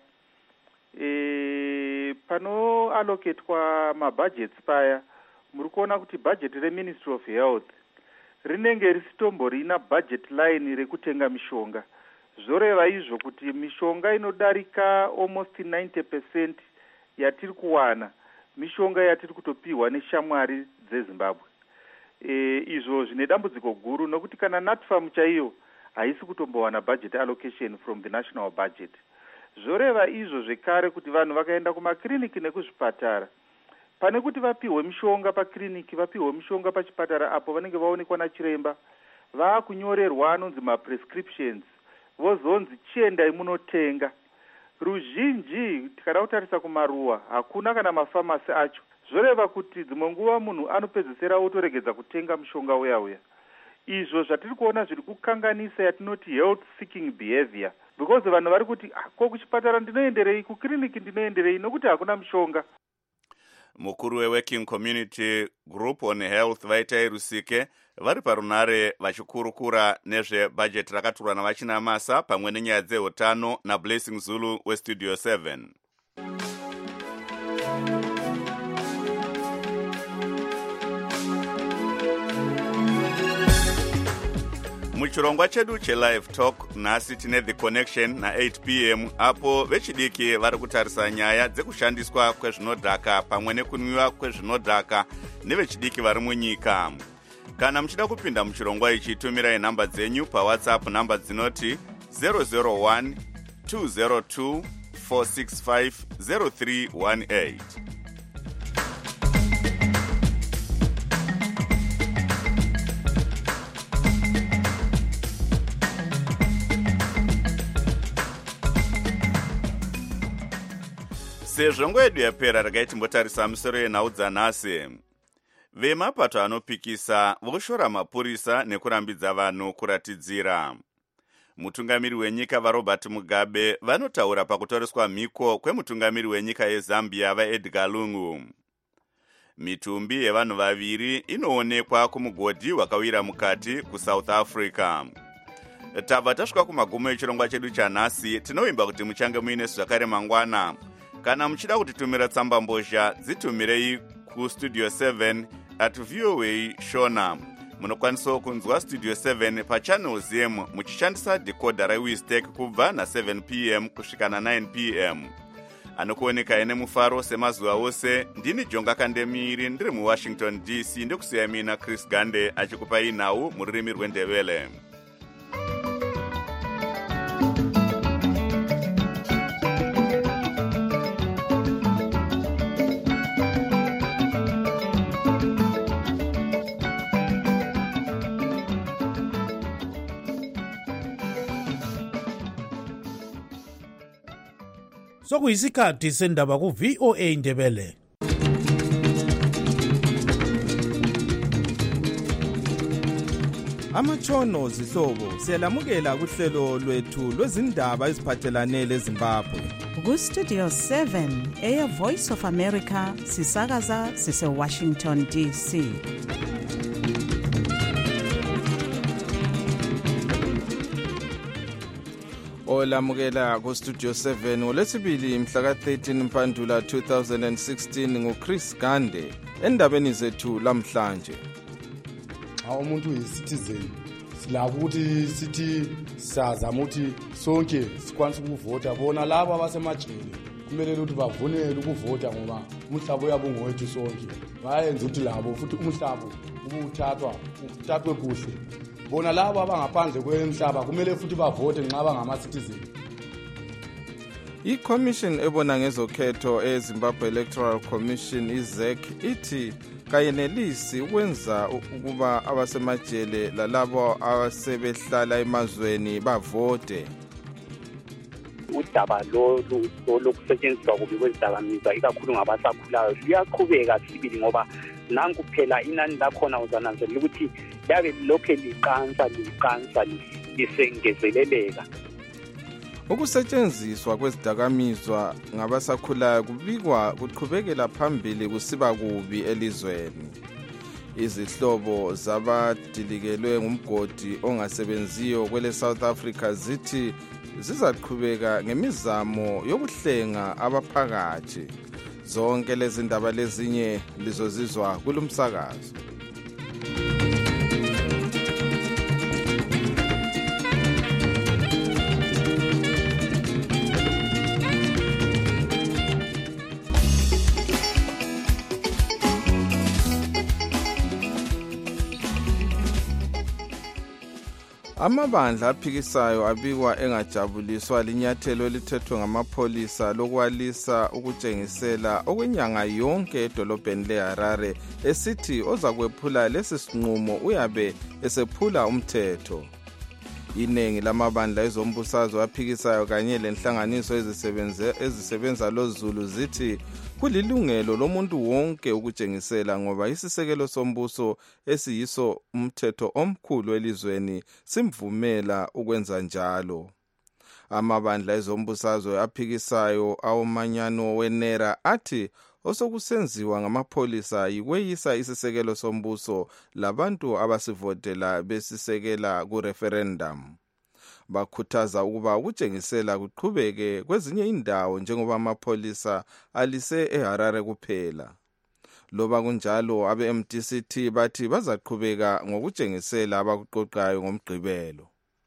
e, panoallocatwa mabudgets paya, muri kuona kuti budget reMinistry of Health rinenge risitomborina budget line rekutenga mishonga. Zvoreva izvo kuti mishonga inodarika almost ninety percent yatiri kuwana, mishonga yatiri kutopiwa neshamwari dzeZimbabwe. E, izvo zvine dambudziko guru nokuti kana NatFam chaiyo haisi kutombowana budget allocation from the national budget. Zvoreva izvo zvekare kuti vanhu vakaenda kumakliniki nekuzvipatara, pane kuti vapiwe mishonga pakliniki, vapiwe mishonga pachipatara apo vanenge vaonekwa nachiremba, vaakunyorerwa anonzi ma-prescriptions, vozonzi chiendai munotenga. Ruzhinji tikada kutarisa kumaruwa hakuna kana mafamasi acho. Zvoreva kuti dzimwe nguva munhu anopedzisira otoregedza kutenga mishonga uya uya. Izvo zvatiri kuona zviri kukanganisa yatinoti health seeking behavior, because vanhu vari kuti ko kuchipatara ndinoenderei, kukliniki ndinoenderei nokuti hakuna mishonga. Mukuru weWorking Community Group on Health Vaitai Rusike vari parunare vachikurukura nezvebudget rakaturwa navachina masa pamwe nenyaya dzeutano naBlessing Zulu weStudio seven. Muchirongwa chedu chelive talk nhasi tine The Connection na eight p m apo vechidiki vari kutarisa nyaya dzekushandiswa kwezvinodhaka pamwe nekunwiwa kwezvinodhaka nevechidiki vari munyika. Kana muchida kupinda muchirongwa ichi, tumirai nhamba dzenyu paWhatsApp, nhamba dzinoti zero zero one two zero two four six five zero three one eight. Sezvo nguva yedu yapera, regai timbotarisa misoro yenhau dzanhasi. Vemapato anopikisa voshora mapurisa nekurambidza vanhu kuratidzira. Mutungamiri wenyika vaRobert Mugabe vanotaura pakutoreswa mhiko kwemutungamiri wenyika yeZambia vaEdgar Lungu. Mitumbi yevanhu vaviri inoonekwa kumugodhi wakawira mukati kuSouth Africa. Tabva tasvika kumagumo echirongwa chedu chanhasi. Tinovimba kuti muchange muine zvakare mangwana. Kana muchida kutitumira tsamba mbozha, dzitumirei kustudio seven at voa shona. Munokwanisa kunzwa Studio seven pachannel Z M muchishandisa decoder reWiztech kubva na seven p m kusvika na nine p m. Anokuoneka ine mufaro semazuva ose. Ndini Jonga Kandemiri ndiri muWashington D C, ndikusiya mina Chris Gande achikupai nhau mururimi rweNdebele. sokuyisikhathi sendaba ku-V O A Ndebele. Amatshono zihlobo siyalamukela kuhlelo lwethu lwezindaba eziphathelane leZimbabwe. Ku-Studio seven eya Voice of America sisakaza sise-Washington D C. Olamukela ku-Studio seven ngolwesibili mhla ka-thirteen Mpandula two thousand sixteen nguChris Gande endabeni zethu lamhlanje. Xa umuntu uyi-citizen silakho ukuthi sithi sazama ukuthi sonke sikwanise ukuvota, bona labo abasemajele kumele ukuthi bavunele ukuvota ngoba umhlaba uyabo ngowethu sonke. Bayenza ukuthi labo futhi umhlaba ubuthathwa uthathwe kuhle, bona labo abangaphandle kwemhlaba kumele futhi bavote nxa bangama-citizen. I-Commission ebona ngezokhetho eZimbabwe Electoral Commission I-Z E C ithi kayenelisi ukwenza ukuba abasemajele lalabo asebehlala emazweni bavote. Udaba lolu lokusetshenziswa kubi kwezidakamizwa ikakhulu ngabasakhulayo luyaqhubeka sibili ngoba nanku phela inani lakhona uzananzelela ukuthi yabe lokhe liqansa liqansa lisengezeleleka. Ukusetshenziswa kwezidakamizwa ngabasakhulayo kubikwa kuqhubekela phambili kusiba kubi elizweni. Izihlobo zabadilikelwe ngumgodi ongasebenziyo kwele South Africa zithi zizaqhubeka ngemizamo yokuhlenga abaphakathi. Zonke lezi ndaba lezinye lizozizwa kulumsakazo. Amabandla aphikisayo abikwa engajabuliswa linyathelo elithethwe ngamapholisa lokwalisa ukutshengisela okwenyanga yonke edolobheni leHarare esithi ozakwephula lesi sinqumo uyabe esephula umthetho. Iningi lamabandla ezombusazwe aphikisayo kanye lenhlanganiso ezisebenza ezisebenza loZulu zithi kulilungelo lomuntu wonke ukutshengisela ngoba isisekelo sombuso esiyiso umthetho omkhulu elizweni simvumela ukwenza njalo. Amabandla ezombusazwe aphikisayo awomanyano wenera athi osokusenziwa ngamapholisa yikweyisa isisekelo sombuso labantu abasivotela besisekela ku-referendum. Bakhuthaza ukuba ukutshengisela kuqhubeke kwezinye indawo njengoba amapholisa alise eHarare kuphela. Loba kunjalo abe-M D C T bathi bazaqhubeka ngokutshengisela abakuqoqayo ngomgqibelo.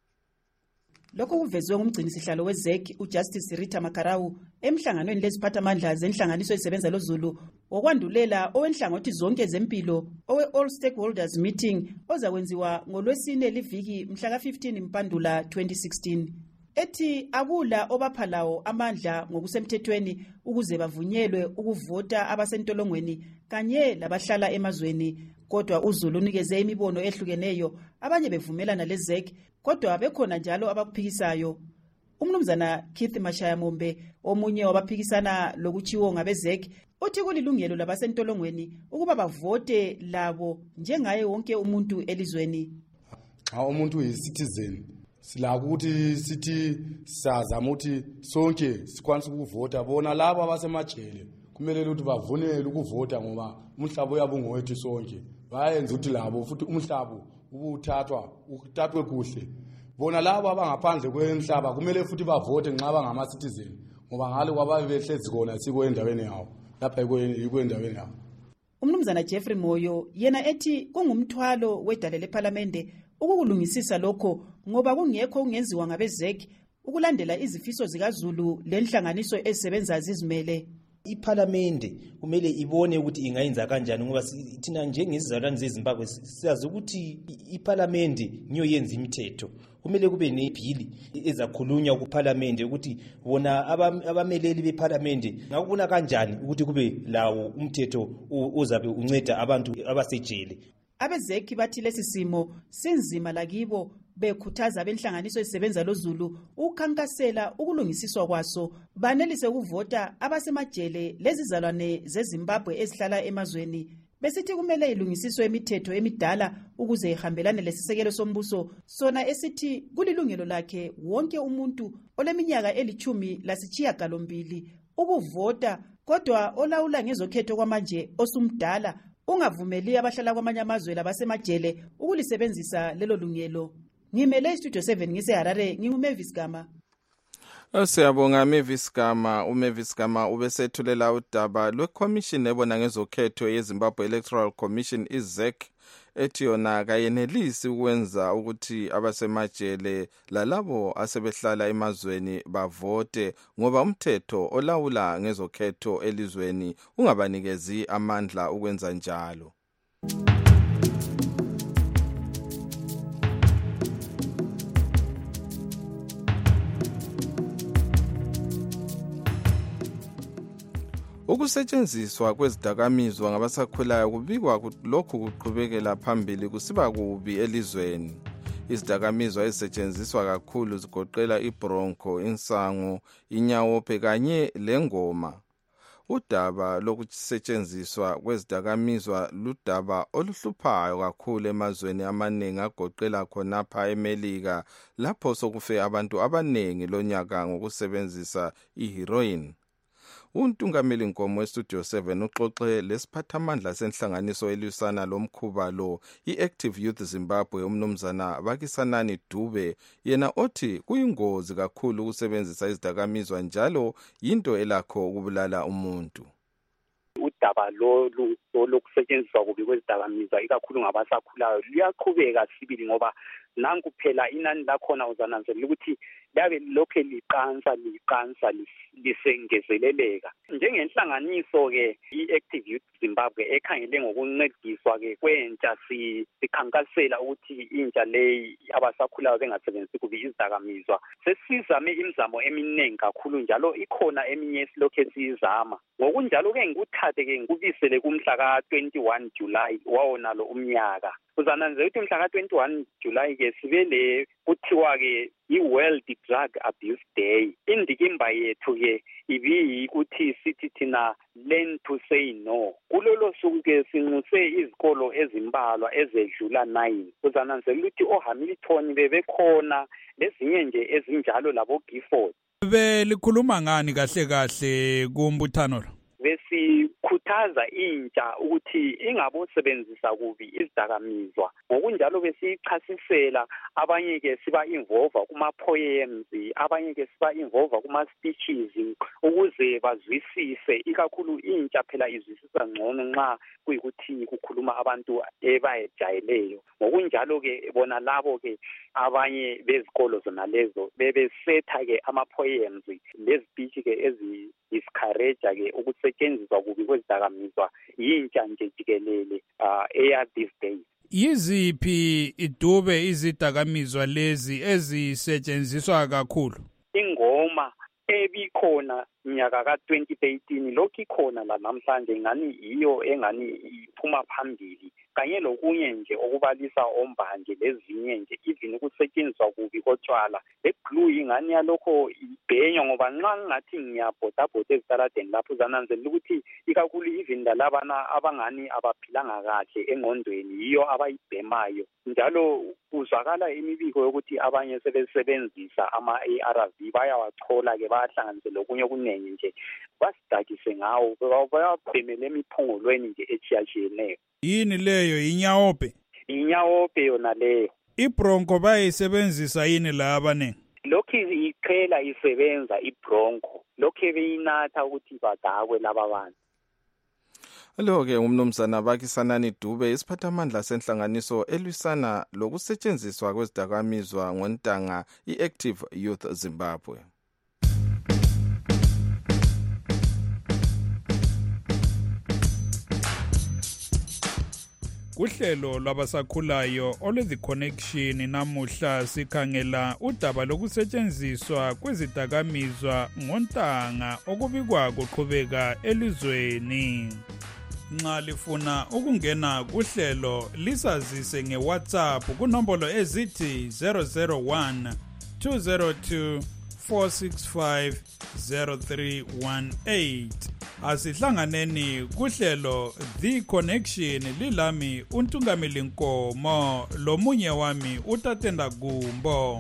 Lokho kuvezwe ngumgcini sihlalo we-Z E C uJustice Rita Makarawu emhlanganweni leziphathamandla zenhlanganiso ezisebenza loZulu okwandulela owenhlangothi zonke zempilo owe-All Stakeholders Meeting ozakwenziwa ngolwesine liviki mhla ka-fifteen Mpandula twenty sixteen. Ethi akula obaphalawo amandla ngokusemthethweni ukuze bavunyelwe ukuvota abasentolongweni kanye labahlala emazweni, kodwa uZulu unikeze imibono ehlukeneyo, abanye bevumelana le-Z E C kodwa bekhona njalo abakuphikisayo. Umnumzana Keith Mashaya Mombe omunye wabaphikisana lokuchiwo ngabe-Z E C uthi kulilungelo labasentolongweni ukuba bavote labo njengaye wonke umuntu elizweni. Xa umuntu uyi-citizen silakho ukuthi sithi sazama ukuthi sonke sikwanise ukuvota, bona labo abasemajele kumele ukuthi bavunele ukuvota ngoba umhlaba uyabo ngowethu sonke. Bayenza ukuthi labo futhi umhlaba ubuthathwa uthathwe kuhle, bona labo abangaphandle kwemhlaba kumele futhi bavote nxa bangama-citizen ngoba ngalo kwababe behlezi khona siko endaweni yawo lapha yiko endaweni yawo. Umnumzana Jeffrey Moyo yena ethi kungumthwalo wedale lephalamende ukukulungisisa lokho ngoba kungekho kungenziwa ngabe-Z E C ukulandela izifiso zikaZulu lenhlanganiso ezisebenza zizimele. Iphalamende kumele ibone ukuthi ingayenza kanjani ngoba thina njengezizalwane zeZimbabwe siyazi ukuthi iphalamende niyo yenza imithetho. Kumele kube nebhili ezakhulunywa kuphalamende ukuthi bona abameleli bephalamende ngakubona kanjani ukuthi kube lawo umthetho ozabe unceda abantu abasejele. Abe-Z E C bathi lesi simo sinzima lakibo bekhuthaza abenhlanganiso ezisebenza loZulu ukukhankasela ukulungisiswa kwaso banelise ukuvota abasemajele lezizalwane zeZimbabwe ezihlala emazweni. Besithi kumele ilungisiswe imithetho emidala ukuze ihambelane lesisekelo sombuso sona esithi kulilungelo lakhe wonke umuntu oleminyaka elithumi lasitshiyagalombili ukuvota, kodwa olawula ngezokhetho kwamanje osumdala ungavumeli abahlala kwamanye amazwe labasemajele ukulisebenzisa lelo lungelo. Ngimele iStudio seven ngiseHarare, nginguMavis Gama. Siyabonga Mavis Gama. uMavis Gama ubesethulela udaba lweCommission ebona ngezokhetho yeZimbabwe Electoral Commission I Z E C ethi yona kayenelisi ukwenza ukuthi abasemajele lalabo asebehlala emazweni bavote ngoba umthetho olawula ngezokhetho elizweni ungabanikezi amandla ukwenza njalo. Ukusetshenziswa kwezidakamizwa ngabasakhulayo kubikwa lokhu kuqhubekela phambili kusiba kubi elizweni. Izidakamizwa ezisetshenziswa kakhulu zigoqela ibronco, insango, inyawophe kanye lengoma. Udaba lokusetshenziswa kwezidakamizwa ludaba oluhluphayo kakhulu emazweni amaningi agoqela khonapha eMelika lapho sokufe abantu abaningi lonyaka ngokusebenzisa iheroin. Untungameli Nkomo weStudio seven uxoxe lesiphathamandla senhlanganiso elwisana lomkhuba lo iActive Youth Zimbabwe umnumzana Bakisanani Dube, yena othi kuyingozi kakhulu ukusebenzisa izidakamizwa njalo yinto elakho ukubulala umuntu. Udaba lolu lokusetshenziswa kubi kwezidakamizwa ikakhulu ngabasakhulayo liyaqhubeka sibili ngoba nanku phela inani lakhona uzananzelela ukuthi labe lokho liqansa liqansa lisengezeleleka. Njengenhlanganiso ke iActive Youth Zimbabwe ekhangele ngokuncediswa ke kwentsha sikhankasela ukuthi intsha leyi abasakhulayo bengasebenzisi kubi izidakamizwa. Sesizame imizamo eminingi kakhulu njalo ikhona eminye esilokho esiyizama. Ngokunjalo ke ngikuthathe ke ngikubisele kumhla ka twenty-one July wawonalo umnyaka. Uzananzelela ukuthi mhla ka twenty-one July ke sibele kuthiwa ke i-World Drug Abuse Day. Indikimba yethu ke ibi ukuthi sithi thina learn to say no. Kulolo suku ke sinxuse izikolo ezimbalwa ezedlula nine. Uzananzelela ukuthi oHamilton bebekhona lezinye nje ezinjalo labo Gifford. Belikhuluma ngani kahle kahle kumbuthano lo? Besikhuthaza intsha ukuthi ingabosebenzisa kubi izidakamizwa. Ngokunjalo besichasisela abanye ke siba involve kuma poems, abanye ke siba involve kuma speeches ukuze bazwisise, ikakhulu intsha phela izwisisa ngcono nxa kuyikuthi kukhuluma abantu ebayejayeleyo. Ngokunjalo ke bona labo ke abanye bezikolo zona lezo bebesetha ke ama poems lezpeech ke ezi discourage ke ukusetshenziswa kubi kwezidakamizwa yintsha nje jikelele uh, eya these days. Yiziphi idube izidakamizwa lezi ezisetshenziswa kakhulu? Ingoma ebikhona minyaka ka twenty thirteen lokhu ikhona la namhlanje ngani iyo engani iphuma phambili kanye lokunye nje okubalisa ombanje lezinye nje even ukusetshenziswa kubi kotshwala. Le glue ingani yalokho ibhenywa ngoba nxa ngathi ngiyabhoda bhoda ezitaladeni lapho uzananzelela ukuthi ikakhulu even lalabana abangani abaphilanga kahle engqondweni yiyo abayibhemayo. Njalo kuzwakala imibiko yokuthi abanye sebesebenzisa ama A R V bayawachola ke bayahlanganise lokunye okunengi nje basidakise ngawo bayabhemela emiphongolweni nje echiyachiyeneyo. Yini leyo inyawope? Inyawope yona leyo. Ibronco bayisebenzisa yini la abaningi? Lokhu iqhela isebenza ibronco. Lokhu beyinatha ukuthi badakwe laba bantu. Lo-ke umnumzana Bakisanani Dube, isiphathamandla senhlanganiso elwisana lokusetshenziswa kwezidakamizwa ngontanga iActive Youth Zimbabwe. Kuhlelo lwabasakhulayo olwe-The Connection namuhla sikhangela udaba lokusetshenziswa kwezidakamizwa ngontanga okubikwa kuqhubeka elizweni. Nxa lifuna ukungena kuhlelo lisazise ngeWhatsApp kunombolo ezithi zero zero one two zero two four six five zero three one eight. Asihlanganeni kuhlelo The Connection lilami uNtungameli Nkomo lomunye wami uTatenda Gumbo.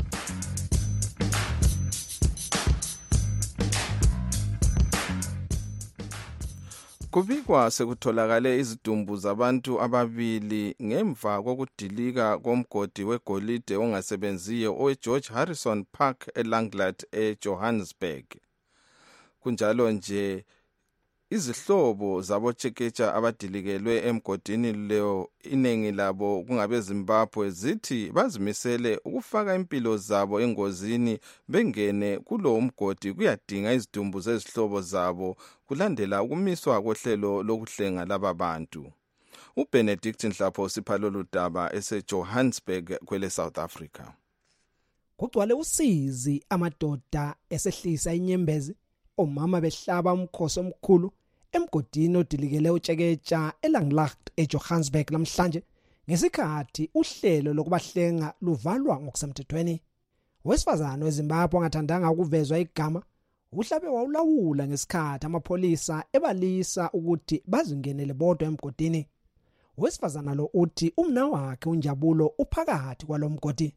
Kubikwa sekutholakale izidumbu zabantu ababili ngemva kokudilika komgodi wegolide ongasebenziyo oweGeorge Harrison Park eLanglaat eJohannesburg. Kunjalo nje izihlobo zabotsheketsha abadilikelwe emgodini leo iningi labo kungabe Zimbabwe zithi bazimisele ukufaka impilo zabo engozini bengene kulo umgodi kuyadinga izidumbu zezihlobo zabo kulandela ukumiswa kohlelo lokuhlenga laba bantu. uBenedict Nhlapho siphalolo daba eseJohannesburg kwele South Africa. Kugcwale usizi amadoda esehlisa inyembezi omama behlaba umkhosi omkhulu emgodini odilikele utsheketsha eLanglaat eJohannesburg namhlanje ngesikhathi uhlelo lokubahlenga luvalwa ngokusemthethweni. Wesifazane weZimbabwe ongathandanga ukuvezwa igama uhlabe wawulawula ngesikhathi amapholisa ebalisa ukuthi bazingenele bodwa emgodini. Wesifazana lo uthi umna wakhe uNjabulo uphakathi kwalomgodi.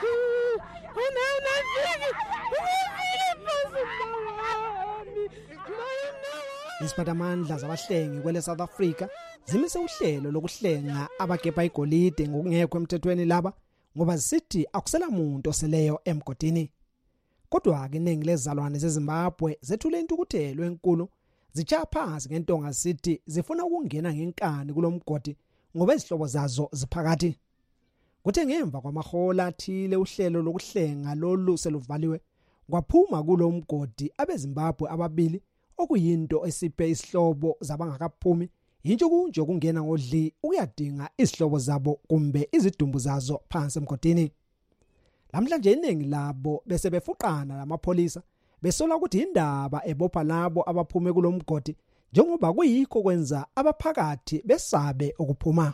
Iziphathamandla zabahlengi kwele South Africa zimise uhlelo lokuhlenga abagebha igolide ngokungekho emthethweni laba ngoba zisithi akusela muntu oseleyo emgodini. Kodwa ke iningi lezalwane zeZimbabwe zethule intukuthelo enkulu zichaya phansi ngentonga zisithi zifuna ukungena ngenkani kulomgodi ngoba izihlobo zazo ziphakathi. Kuthe ngemva kwamahola athile uhlelo lokuhlenga lolu seluvaliwe kwaphuma kulo mgodi abeZimbabwe ababili okuyinto esiphe isihlobo zabangakaphumi yintsho kunje ukungena ngodli ukuyadinga isihlobo zabo kumbe izidumbu zazo phansi emgodini. Lamhlanje iningi labo bese befuqana lamapholisa besola ukuthi indaba ebopha labo abaphume kulomgodi njengoba kuyikho kwenza abaphakathi besabe ukuphuma.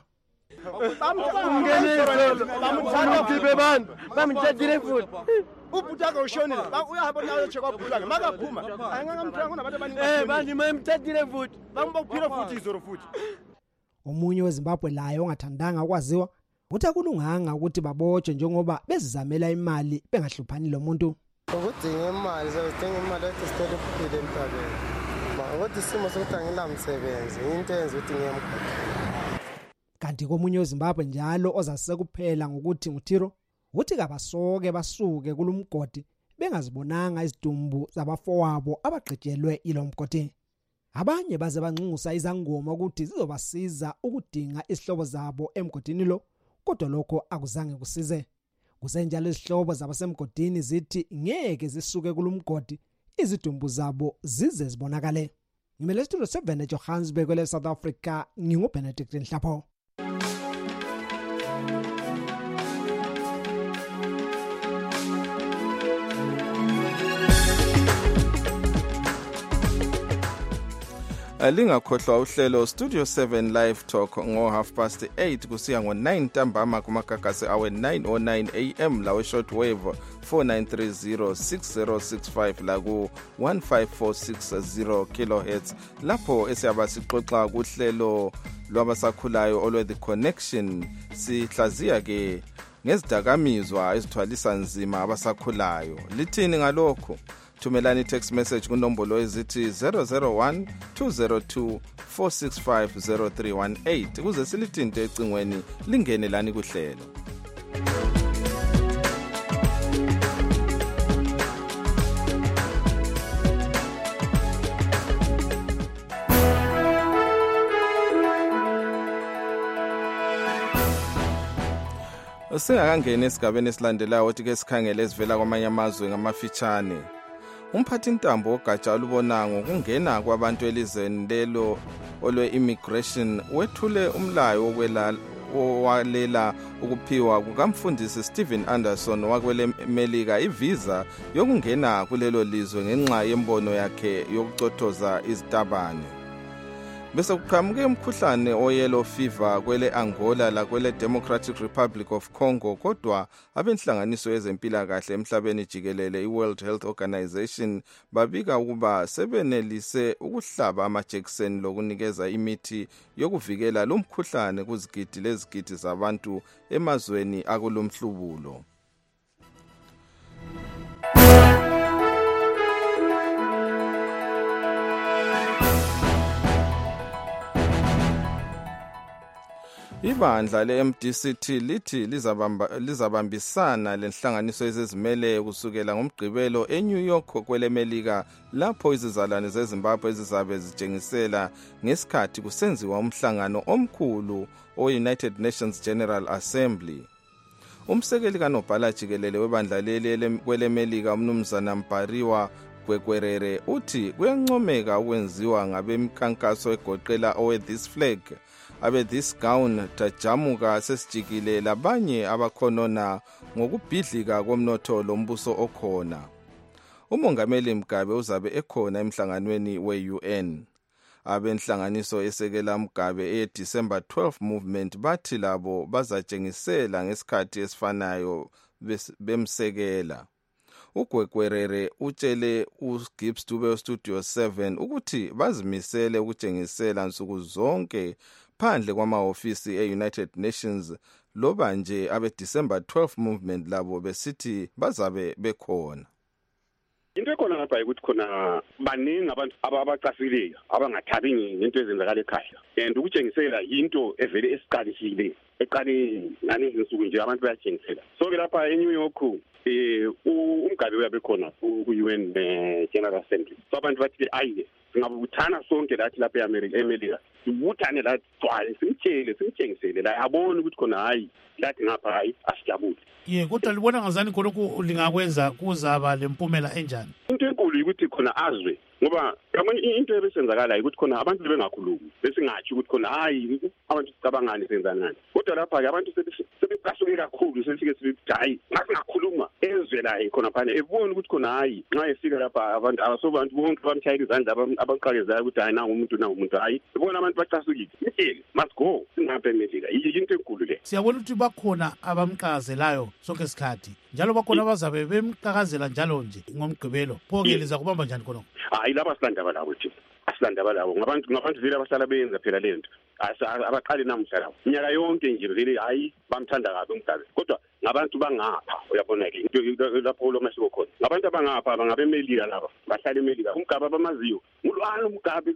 Ubutaka ushonile uyahamba nayo chekwa bhulwa makaphuma angangamthanga nabantu abaningi eh bani mayimthathile futhi bambokuphila futhi izoro futhi. Omunye weZimbabwe layo ongathandanga ukwaziwa uthi akulunganga ukuthi babotshwe njengoba bezizamela imali bengahluphani lo muntu. Ukudinga imali sezidinga imali ethi sitole kuphile emhlabeni. Ukuthi simo sokuthi angilamsebenzi into enza ukuthi ngiyemkhulu. Kanti komunye weZimbabwe njalo ozasise kuphela ngokuthi nguThiro uthi kabasoke basuke kulumgodi bengazibonanga izidumbu zabafowabo abagqijelwe ilomgodi. Abanye baze banxusa izangoma ukuthi zizobasiza ukudinga isihlobo zabo emgodini lo kodwa lokho akuzange kusize. Kusenjalo izihlobo zabasemgodini zithi ngeke zisuke kulumgodi izidumbu zabo zize zibonakale. Ngimele studio seven eJohannesburg kwele South Africa nginguBenedict Nhlapho. Lingakhohlwa uhlelo Studio seven Live Talk ngo half past eight kusiya ngo nine ntambama kumagagasi awe nine oh nine a m lawe shortwave four nine three zero six zero six five la ku one five four six zero kilohertz lapho esiyaba sixoxa kuhlelo lwabasakhulayo olwe The Connection sihlaziya ke ngezidakamizwa ezithwalisa nzima abasakhulayo. Lithini ngalokho? Thumelani text message kunombolo ezithi zero zero one two zero two four six five zero three one eight kuze silithinte ecingweni lingene lani kuhlelo. Singakangena esigabeni esilandelayo ukuthi ke sikhangele esivela kwamanye amazwe ngamafitshane. Umphathi ntambo ogatsha olubona ngokungena kwabantu elizweni lelo olwe immigration wethule umlayo wokwelala owalela ukuphiwa kukamfundisi Stephen Anderson wakwele Melika ivisa yokungena kulelo lizwe ngenxa yembono yakhe yokucothoza izitabane. bese kuqhamuke umkhuhlane oyellow fever kwele Angola lakwele Democratic Republic of Congo, kodwa abenhlanganiso yezempilakahle emhlabeni jikelele i-World Health Organization babika ukuba sebenelise ukuhlaba amajekiseni lokunikeza imithi yokuvikela lo mkhuhlane kuzigidi lezigidi zabantu emazweni akulomhlubulo. Ibandla le-M D C T lithi lizabamba lizabambisana lenhlanganiso ezizimele kusukela ngomgqibelo eNew York kwelemelika, lapho izizalwane zeZimbabwe ezizabe zitshengisela ngesikhathi kusenziwa umhlangano omkhulu o-United Nations General Assembly. Umsekeli kaNobhala Jikelele webandla leli kwelemelika umnumzana Mpariwa Gwegwerere uthi kuyancomeka ukwenziwa ngabemkhankaso egoqela owe This Flag, abe This Gown, Tajamuka sesijikile labanye abakhonona ngokubhidlika komnotho lombuso okhona. Umongameli Mugabe uzabe ekhona emhlanganweni we-U N. Abenhlanganiso esekela Mugabe e-December twelfth movement bathi labo bazatshengisela ngesikhathi esifanayo bemsekela. uGwegwerere utshele uGibbs Dube Studio seven ukuthi bazimisele ukutshengisela nsuku zonke phandle kwamahofisi e-United Nations, loba nje abe-December twelfth movement labo besithi bazabe bekhona. Into ekhona ngapha ukuthi khona baningi abantu ababacasileyo abangathabi ngento ezenzakala ekhaya, and ukutshengisela into evele esiqalisile eqaleni ngalezi nsuku nje abantu bayatshengisela. So ke lapha eNew York eh uMgabe uyabe khona ku-U N General Assembly. So abantu bathi ayi singabuthana sonke lathi lapha eAmerica eMelika, sibuthane la gcwale simtshele simtshengisele la abone ukuthi khona hayi lathi ngapha hayi asijabule. Ye kodwa libona ngazani khonokho lingakwenza kuzaba lempumela enjani? Into enkulu ukuthi khona azwe, ngoba yabona into ebesenzakala ukuthi khona abantu bengakhulumi besingathi ukuthi khona hayi abantu sicabangani senzanani, kodwa lapha ke abantu sebecasuke kakhulu sesike sithi hayi ngasingakhuluma ezwe la khona phana ebona ukuthi khona hayi nxa efika lapha abantu abasobantu bonke bamshayela izandla abaqakezayo ukuthi hayi nangu umuntu nangu umuntu hayi ebona abantu bacasukile mthele must go singaphe eMelika. Into enkulu le siyabona ukuthi bakhona abamqazelayo sonke isikhathi, njalo bakhona bazabe bemqakazela njalo nje ngomgqibelo. Pho-ke liza kubamba njani khona? Hayi laba silandaba labo thina asilandaba labo ngabantu ngabantu vele abahlala benza phela lento abaqali namuhla labo minyaka yonke nje vele hayi bamthanda kabi uMgabe, kodwa ngabantu bangapha uyabona ke into lapho lo masiko khona ngabantu abangapha bangabe eMelika laba bahlala eMelika. uMgabe abamaziyo ngulwana uMgabe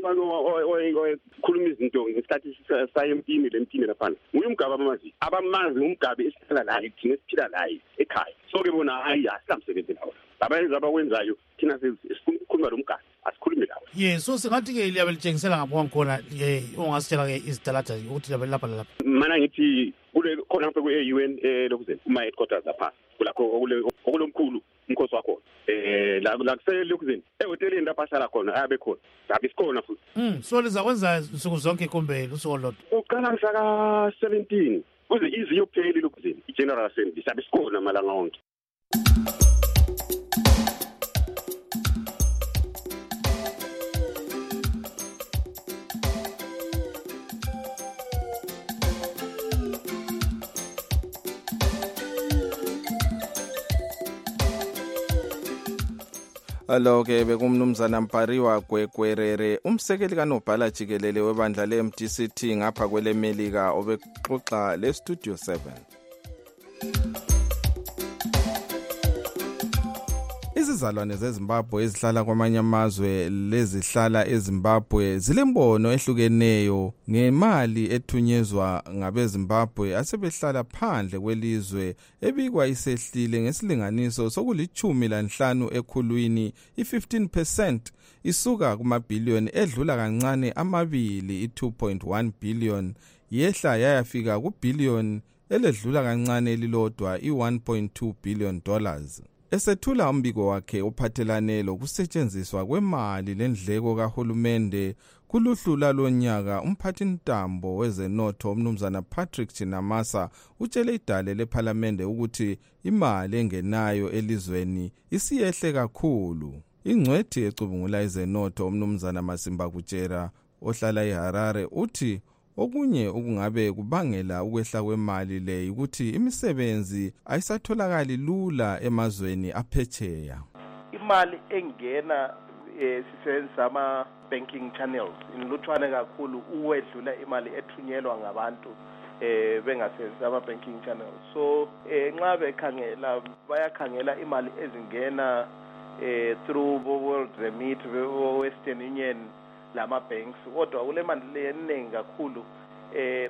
okhuluma izinto ngesikhathi saye empini lempini lapha nguye uMgabe abamaziyo abamazi uMgabe esihlala la thina esiphila la ekhaya. So ke bona hayi asilamsebenzi lawo abayenza abakwenzayo thina sesikhuluma loMgabe asikhulume lawo. Ye so singathi ke liyabe litshengisela ngapho ngikhona eh ungasitshela ke izitalata ukuthi liyabe lapha lapha. Mana ngithi kule khona lapha ku-U N lokuzeni kuma headquarters lapha kulakho okulomkhulu umkhosi wakho eh la la kuselokuzeni ehoteleni lapha ahlala khona ayabe khona ngabe sikhona futhi. Mm so lizakwenza insuku zonke kumbe usuku olodwa? Uqala mhla ka seventeen kuze izi yokuphela lokuzeni iGeneral Assembly sabe sikhona malanga onke. Alo ke bekumnumzana Mpariwa Gwegwerere umsekeli kaNobhala Jikelele webandla le-M D C T ngapha kwelemelika obexoxa le Studio seven. Izizalwane zeZimbabwe ezihlala kwamanye amazwe lezihlala eZimbabwe zilembono ehlukeneyo ngemali ethunyezwa ngabeZimbabwe asebehlala phandle kwelizwe ebikwa isehlile ngesilinganiso sokulichumi lanhlanu ekhulwini i-fifteen percent isuka kumabhiliyoni edlula kancane amabili i-two point one billion yehla yayafika kubhiliyoni eledlula kancane elilodwa i-one point two billion dollars. Esethula umbiko wakhe ophathelane lokusetshenziswa kwemali lendleko kahulumende kuluhlu lalonyaka, umphathintambo wezenotho umnumzana Patrick Chinamasa utshele idale lephalamende ukuthi imali engenayo elizweni isiyehle kakhulu. Ingcwethi ecubungula izenotho umnumzana Masimba Kutshera ohlala eHarare uthi okunye okungabe kubangela ukwehla kwemali le ukuthi imisebenzi ayisatholakali lula emazweni aphetsheya. Imali engena sisebenzisa ama banking channels inluthwane kakhulu uwedlula imali ethunyelwa ngabantu eh bengasebenzisa ama banking channels. So eh nxa bekhangela bayakhangela imali ezingena eh through World Remit, Western Union lama banks, kodwa kule mali leningi kakhulu eh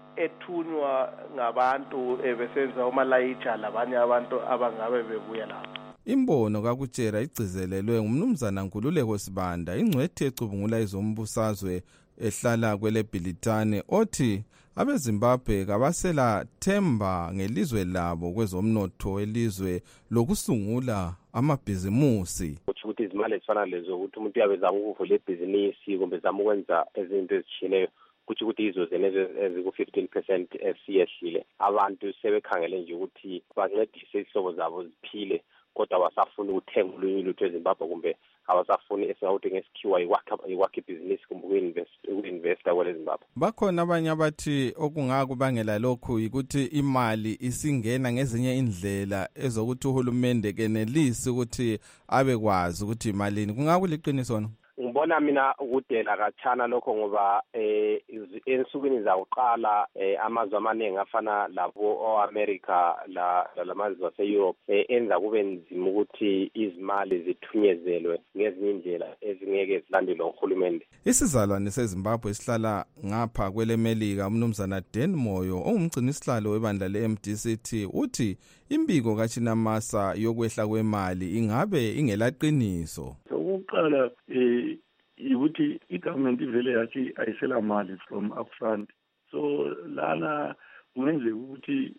ethunywa ngabantu ebesenzisa umalayitsha labanye abantu abangabe bebuya lapho. Imbono kakutshera igcizelelwe ngumnumzana Nkululeko Sibanda, ingcwethi ecubungula izombusazwe ehlala kwele Bhilitane, othi abeZimbabwe kabasela themba ngelizwe labo kwezomnotho elizwe lokusungula amabhizimusi. Ukuthi izimali ezifana lezo ukuthi umuntu uyabezama ukuvula ibhizinisi kumbe zama ukwenza ezinto ezitshiyeneyo kuthi ukuthi izo zenezo eziku fifteen percent esiyehlile. Abantu sebekhangele nje ukuthi bancedise isihlobo zabo ziphile, kodwa abasafuni ukuthenga olunye lutho eZimbabwe kumbe abasafuni esingawuthi ngesikhiwa iwakha ibhizinisi kumbe uku-investa kwele Zimbabwe. Bakhona abanye abathi okungakubangela lokhu ukuthi imali isingena ngezinye indlela ezokuthi uhulumende kenelisi ukuthi abekwazi ukuthi imalini. Kungakuliqiniso na? Ngibona mina ukudela kachana lokho ngoba eh ensukwini zakuqala eh amazwe amaningi afana labo oAmerica la lamazwe aseEurope enza kube nzima ukuthi izimali zithunyezelwe ngezinye indlela ezingeke zilandelwe uhulumende. Isizalwane seZimbabwe sihlala ngapha kwele Melika umnumzana Dan Moyo ongumgcinisihlalo webandla le-M D C T uthi imbiko kaChinamasa yokwehla kwemali ingabe ingelaqiniso. Ukuqala eh ukuthi igovernment ivele yathi ayisela mali from upfront, so lana kungenzeka ukuthi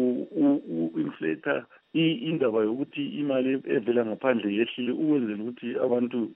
u-inflator indaba yokuthi imali evela ngaphandle yehlile ukwenzela ukuthi abantu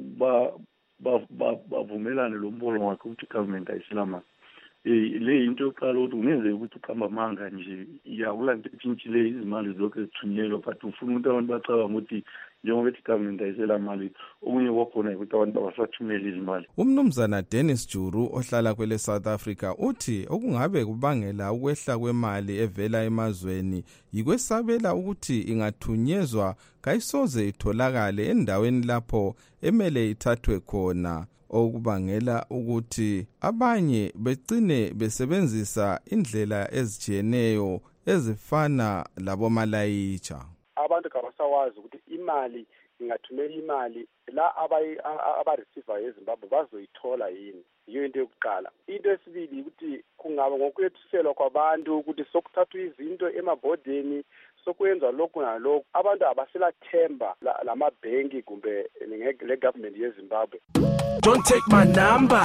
bavumelane lo mbono wakhe ukuthi igovernment ayisela mali. Le into yokuqala ukuthi kungenzeka ukuthi uqamba amanga nje yawulanda etshintshile izimali zonke zithunyelwa, but ufuna ukuthi abantu bacabanga ukuthi njengoba igovernment ayisela mali okunye kwakhona ukuthi abantu abasathumela izimali. Umnumzana Dennis Juru ohlala kwele South Africa uthi okungabe kubangela ukwehla kwemali evela emazweni yikwesabela ukuthi ingathunyezwa kayisoze itholakale endaweni lapho emele ithathwe khona, okubangela ukuthi abanye begcine besebenzisa indlela ezijiyeneyo ezifana labo malayitsha. Abantu kabasawazi ukuthi imali ingathumela imali la abareceiver eZimbabwe bazoyithola yini. Iyo into yokuqala. Into esibili ukuthi kungaba ngokwethuselwa kwabantu ukuthi sokuthathwa izinto emabhodeni sokwenza lokhu nalokhu. Abantu abasela themba lamabhenki kumbe le government yeZimbabwe. Don't take my number.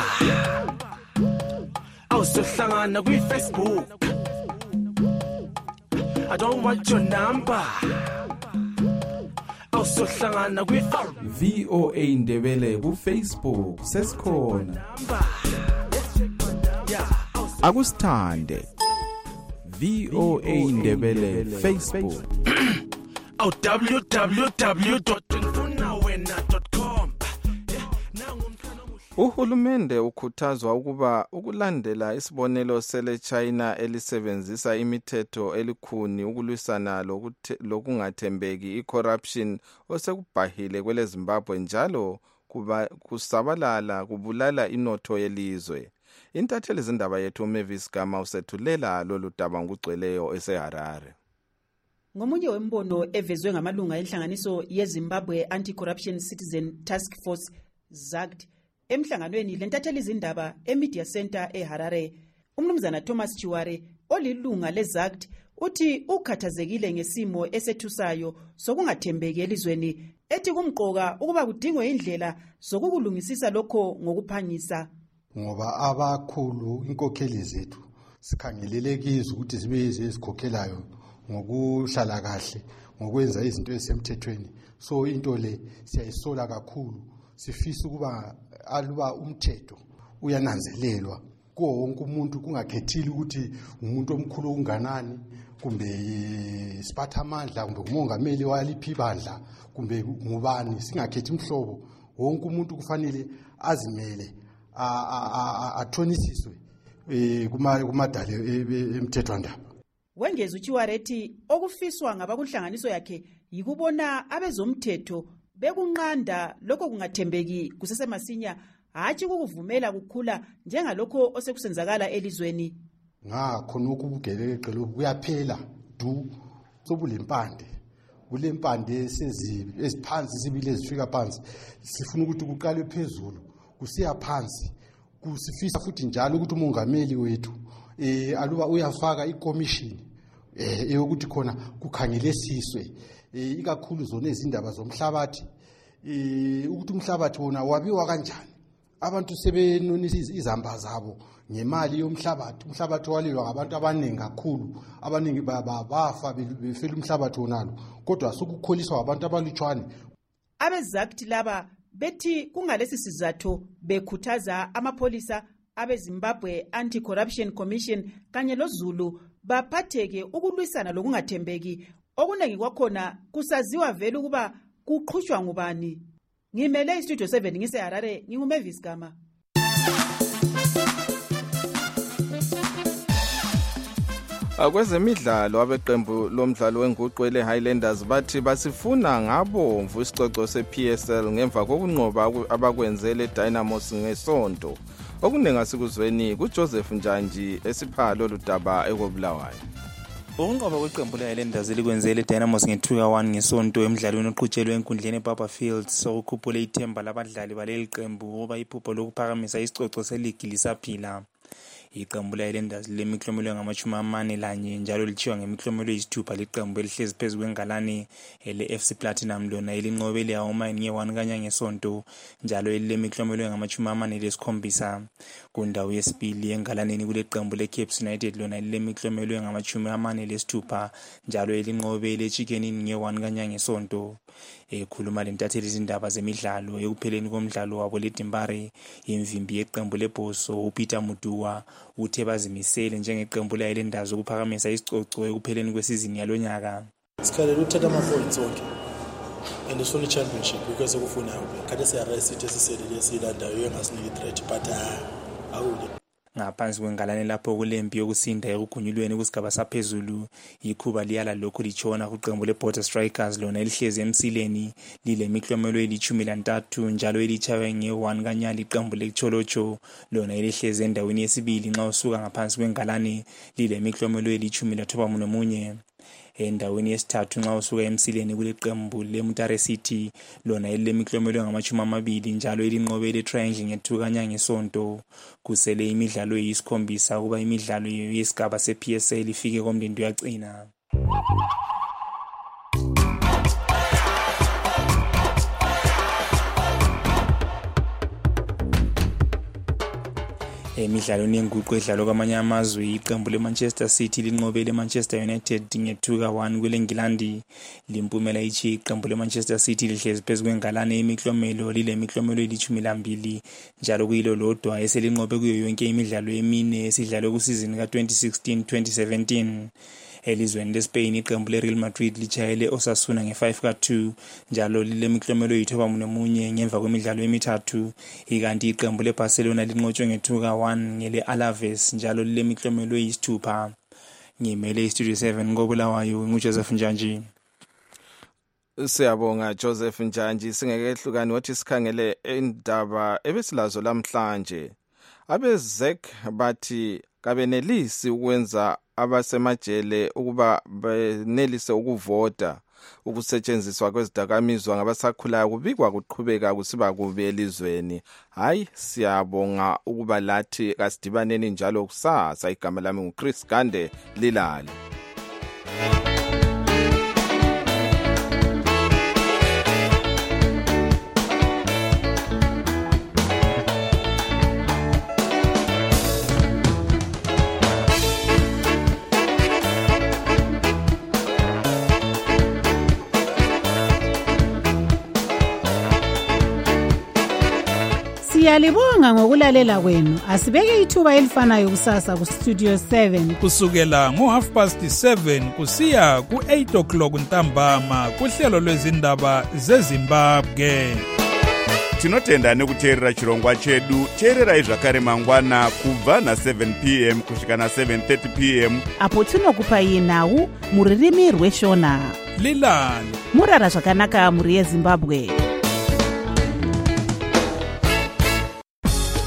Awusohlangana kwi-Facebook. I don't want your number. Awusohlangana kwi- V O A Ndebele ku Facebook sesikhona. Akusithande. V O A Ndebele Facebook. Oh, w w w dot mfunawena dot com. Uhulumende ukhuthazwa ukuba ukulandela isibonelo sele China elisebenzisa imithetho elikhuni ukulwisana lokungathembeki i-corruption osekubhahile kwele Zimbabwe njalo kuba kusabalala kubulala inotho yelizwe. Intatheli zindaba yethu uMavis Gama usethulela lolu daba ngugcweleyo eseHarare. Ngomunye wembono evezwe ngamalunga enhlanganiso yeZimbabwe Anti-Corruption Citizen Task Force ZACT emhlanganweni lentatheli izindaba eMedia Center eHarare, umnumzana Thomas Chiware olilunga leZACT uthi ukhathazekile ngesimo esethusayo sokungathembeki elizweni, ethi kumqoka ukuba kudingwe indlela zokukulungisisa lokho ngokuphangisa. Ngoba abakhulu inkokheli zethu sikhangelele kizo ukuthi zibe ezikhokhelayo ngokuhlala kahle ngokwenza izinto ezisemthethweni. So into le siyayisola kakhulu, sifisa ukuba aluba umthetho uyananzelelwa kuwo wonke umuntu kungakhethile ukuthi umuntu omkhulu onganani kumbe isiphathamandla kumbe umongameli waliphi ibandla kumbe ngubani, singakhethi imhlobo. Wonke umuntu kufanele azimele athonisiswe um kumadala emthethwandaba. Wengeza uChiwarethi okufiswa ngabakunhlanganiso yakhe yikubona abezomthetho bekunqanda lokho kungathembeki kusesemasinya hatshi ukuvumela kukhula njengalokho osekusenzakala elizweni. Ngakho nokho ubugelekeqe lobu kuyaphela du sobulempande kulempande seziphansi sibile ezifika phansi sifuna ukuthi kuqale phezulu kusiya phansi kusifisa futhi njalo ukuthi umongameli wethu eh aluba uyafaka ikomishini eh eyokuthi khona kukhangelesiswe eh ikakhulu zona izindaba zomhlabathi eh ukuthi umhlabathi wona wabiwa kanjani, abantu sebenonisa izamba zabo ngemali yomhlabathi. Umhlabathi walilwa ngabantu abaningi kakhulu, abaningi bafa befela umhlabathi wonalo, kodwa sokukholiswa abantu abalutshwane. Abezakthi laba bethi kungalesi sizathu bekhuthaza amapholisa abeZimbabwe Anti-Corruption Commission kanye loZulu baphatheke ukulwisana lokungathembeki okunengi kwakhona kusaziwa vele ukuba kuqhutshwa ngubani. Ngimele istudio seven ngise Harare, nginguMavis Gama. Kwezemidlalo abeqembu lomdlalo wenguqu ele Highlanders bathi basifuna ngabomvu isicoco se-P S L ngemva kokunqoba abakwenzele Dynamos ngesonto. Okunenga sikuzweni kuJoseph Njanji esiphalo ludaba ekobulawayo. Ukunqoba kweqembu le-Highlanders elikwenzele Dynamos nge-two to one ngesonto emidlalweni oqhutshelwe enkundleni eBaba Fields sokukhuphula ithemba labadlali baleli qembu ngoba iphupho lokuphakamisa isicoco seligi lisaphila. Iqembu le-Highlanders lemiklomelo ngamachumi amane lanye njalo lichiwa ngemiklomelo eyisithupha liqembu elihlezi phezu kwengalane ele-F C Platinum lona elinqobe le-Aomine nge-one kanya ngesonto njalo elilemiklomelo ngamachumi amane lesikhombisa. Kundawo yesibili engalaneni kule qembu le-Cape United lona elilemiklomelo ngamachumi amane lesithupha njalo elinqobe le-Chicken Inn nge-one kanya ngesonto. Ekhuluma lentatheli izindaba zemidlalo ekupheleni komdlalo wabo leDimbare, imvimbi yeqembu leBhoso uPeter Muduwa uthe bazimisele njengeqembu le-Highlanders ukuphakamisa isicoco ekupheleni kwesizini yalonyaka. Sikhalela ukuthatha ama-points onke and isona i-championship because ekufunayo kade siyarayisithi esiselile esiyilandayo engasinika i-threat but awule ngaphansi kwengalane lapho kulempi yokusinda ekugunyulweni kusigaba saphezulu ikhuba liyala lokho lichona kuqembu leBorder Strikers lona elihlezi emsileni lile miklomelo elithumi lantathu njalo elichawe nge-one kanyali iqembu leCholocho lona elihlezi endaweni yesibili nxa usuka ngaphansi kwengalane lile miklomelo elithumi lathoba nomunye. Endaweni yesithathu nxa usuka emsileni kuleqembu leMutare City lona elilemiklomelo ngamachumi amabili njalo elinqobe le-Triangle nge-two kanya ngesonto. Kusele imidlalo eyisikhombisa kuba imidlalo yesigaba se-P S L ifike komdindo yagcina. Emidlalweni yenguqu edlalwa kwamanye amazwe iqembu leManchester City linqobe leManchester United nge-two to one kule-Engilandi. Limpumela ichi iqembu leManchester City lihlezi phezu kwengalane yemiklomelo lile miklomelo elithumi lambili njalo kuyilo lodwa eselinqobe kuyo yonke imidlalo emine esidlalwe kusizini ka-twenty sixteen twenty seventeen. Elizweni leSpain iqembu leReal Madrid lichayele Osasuna nge-five to two njalo lile miklomelo yithoba nomunye ngemva kwemidlalo emithathu. Ikanti iqembu leBarcelona linqotshwe nge-two to one ngele-Alaves njalo lile miklomelo eyisithupha. Ngimele iStudio seven ngobulawayo nguJoseph Njanji. Siyabonga Joseph Njanji. Singekehlukani wathi sikhangele indaba ebesilazo lamhlanje. Abezek bathi kabenelisi ukwenza abasemajele ukuba benelise ukuvota. Ukusetshenziswa kwezidakamizwa ngabasakhulayo kubikwa kuqhubeka kusiba kubi elizweni. Hayi siyabonga ukuba lathi kasidibaneni njalo kusasa. Igama lami nguChris Gande Lilali. Siyalibonga ngokulalela kwenu. Asibeke ithuba elifanayo kusasa ku Studio seven kusukela ngo half past seven kusiya ku eight o'clock ntambama kuhlelo lwezindaba zeZimbabwe. tinotenda nekuteerera chirongwa chedu. teererai zvakare mangwana kubva na-seven p m kusvika na-seven thirty p m apo tinokupai nhau muririmi rweshona lilani murara zvakanaka muri yezimbabwe.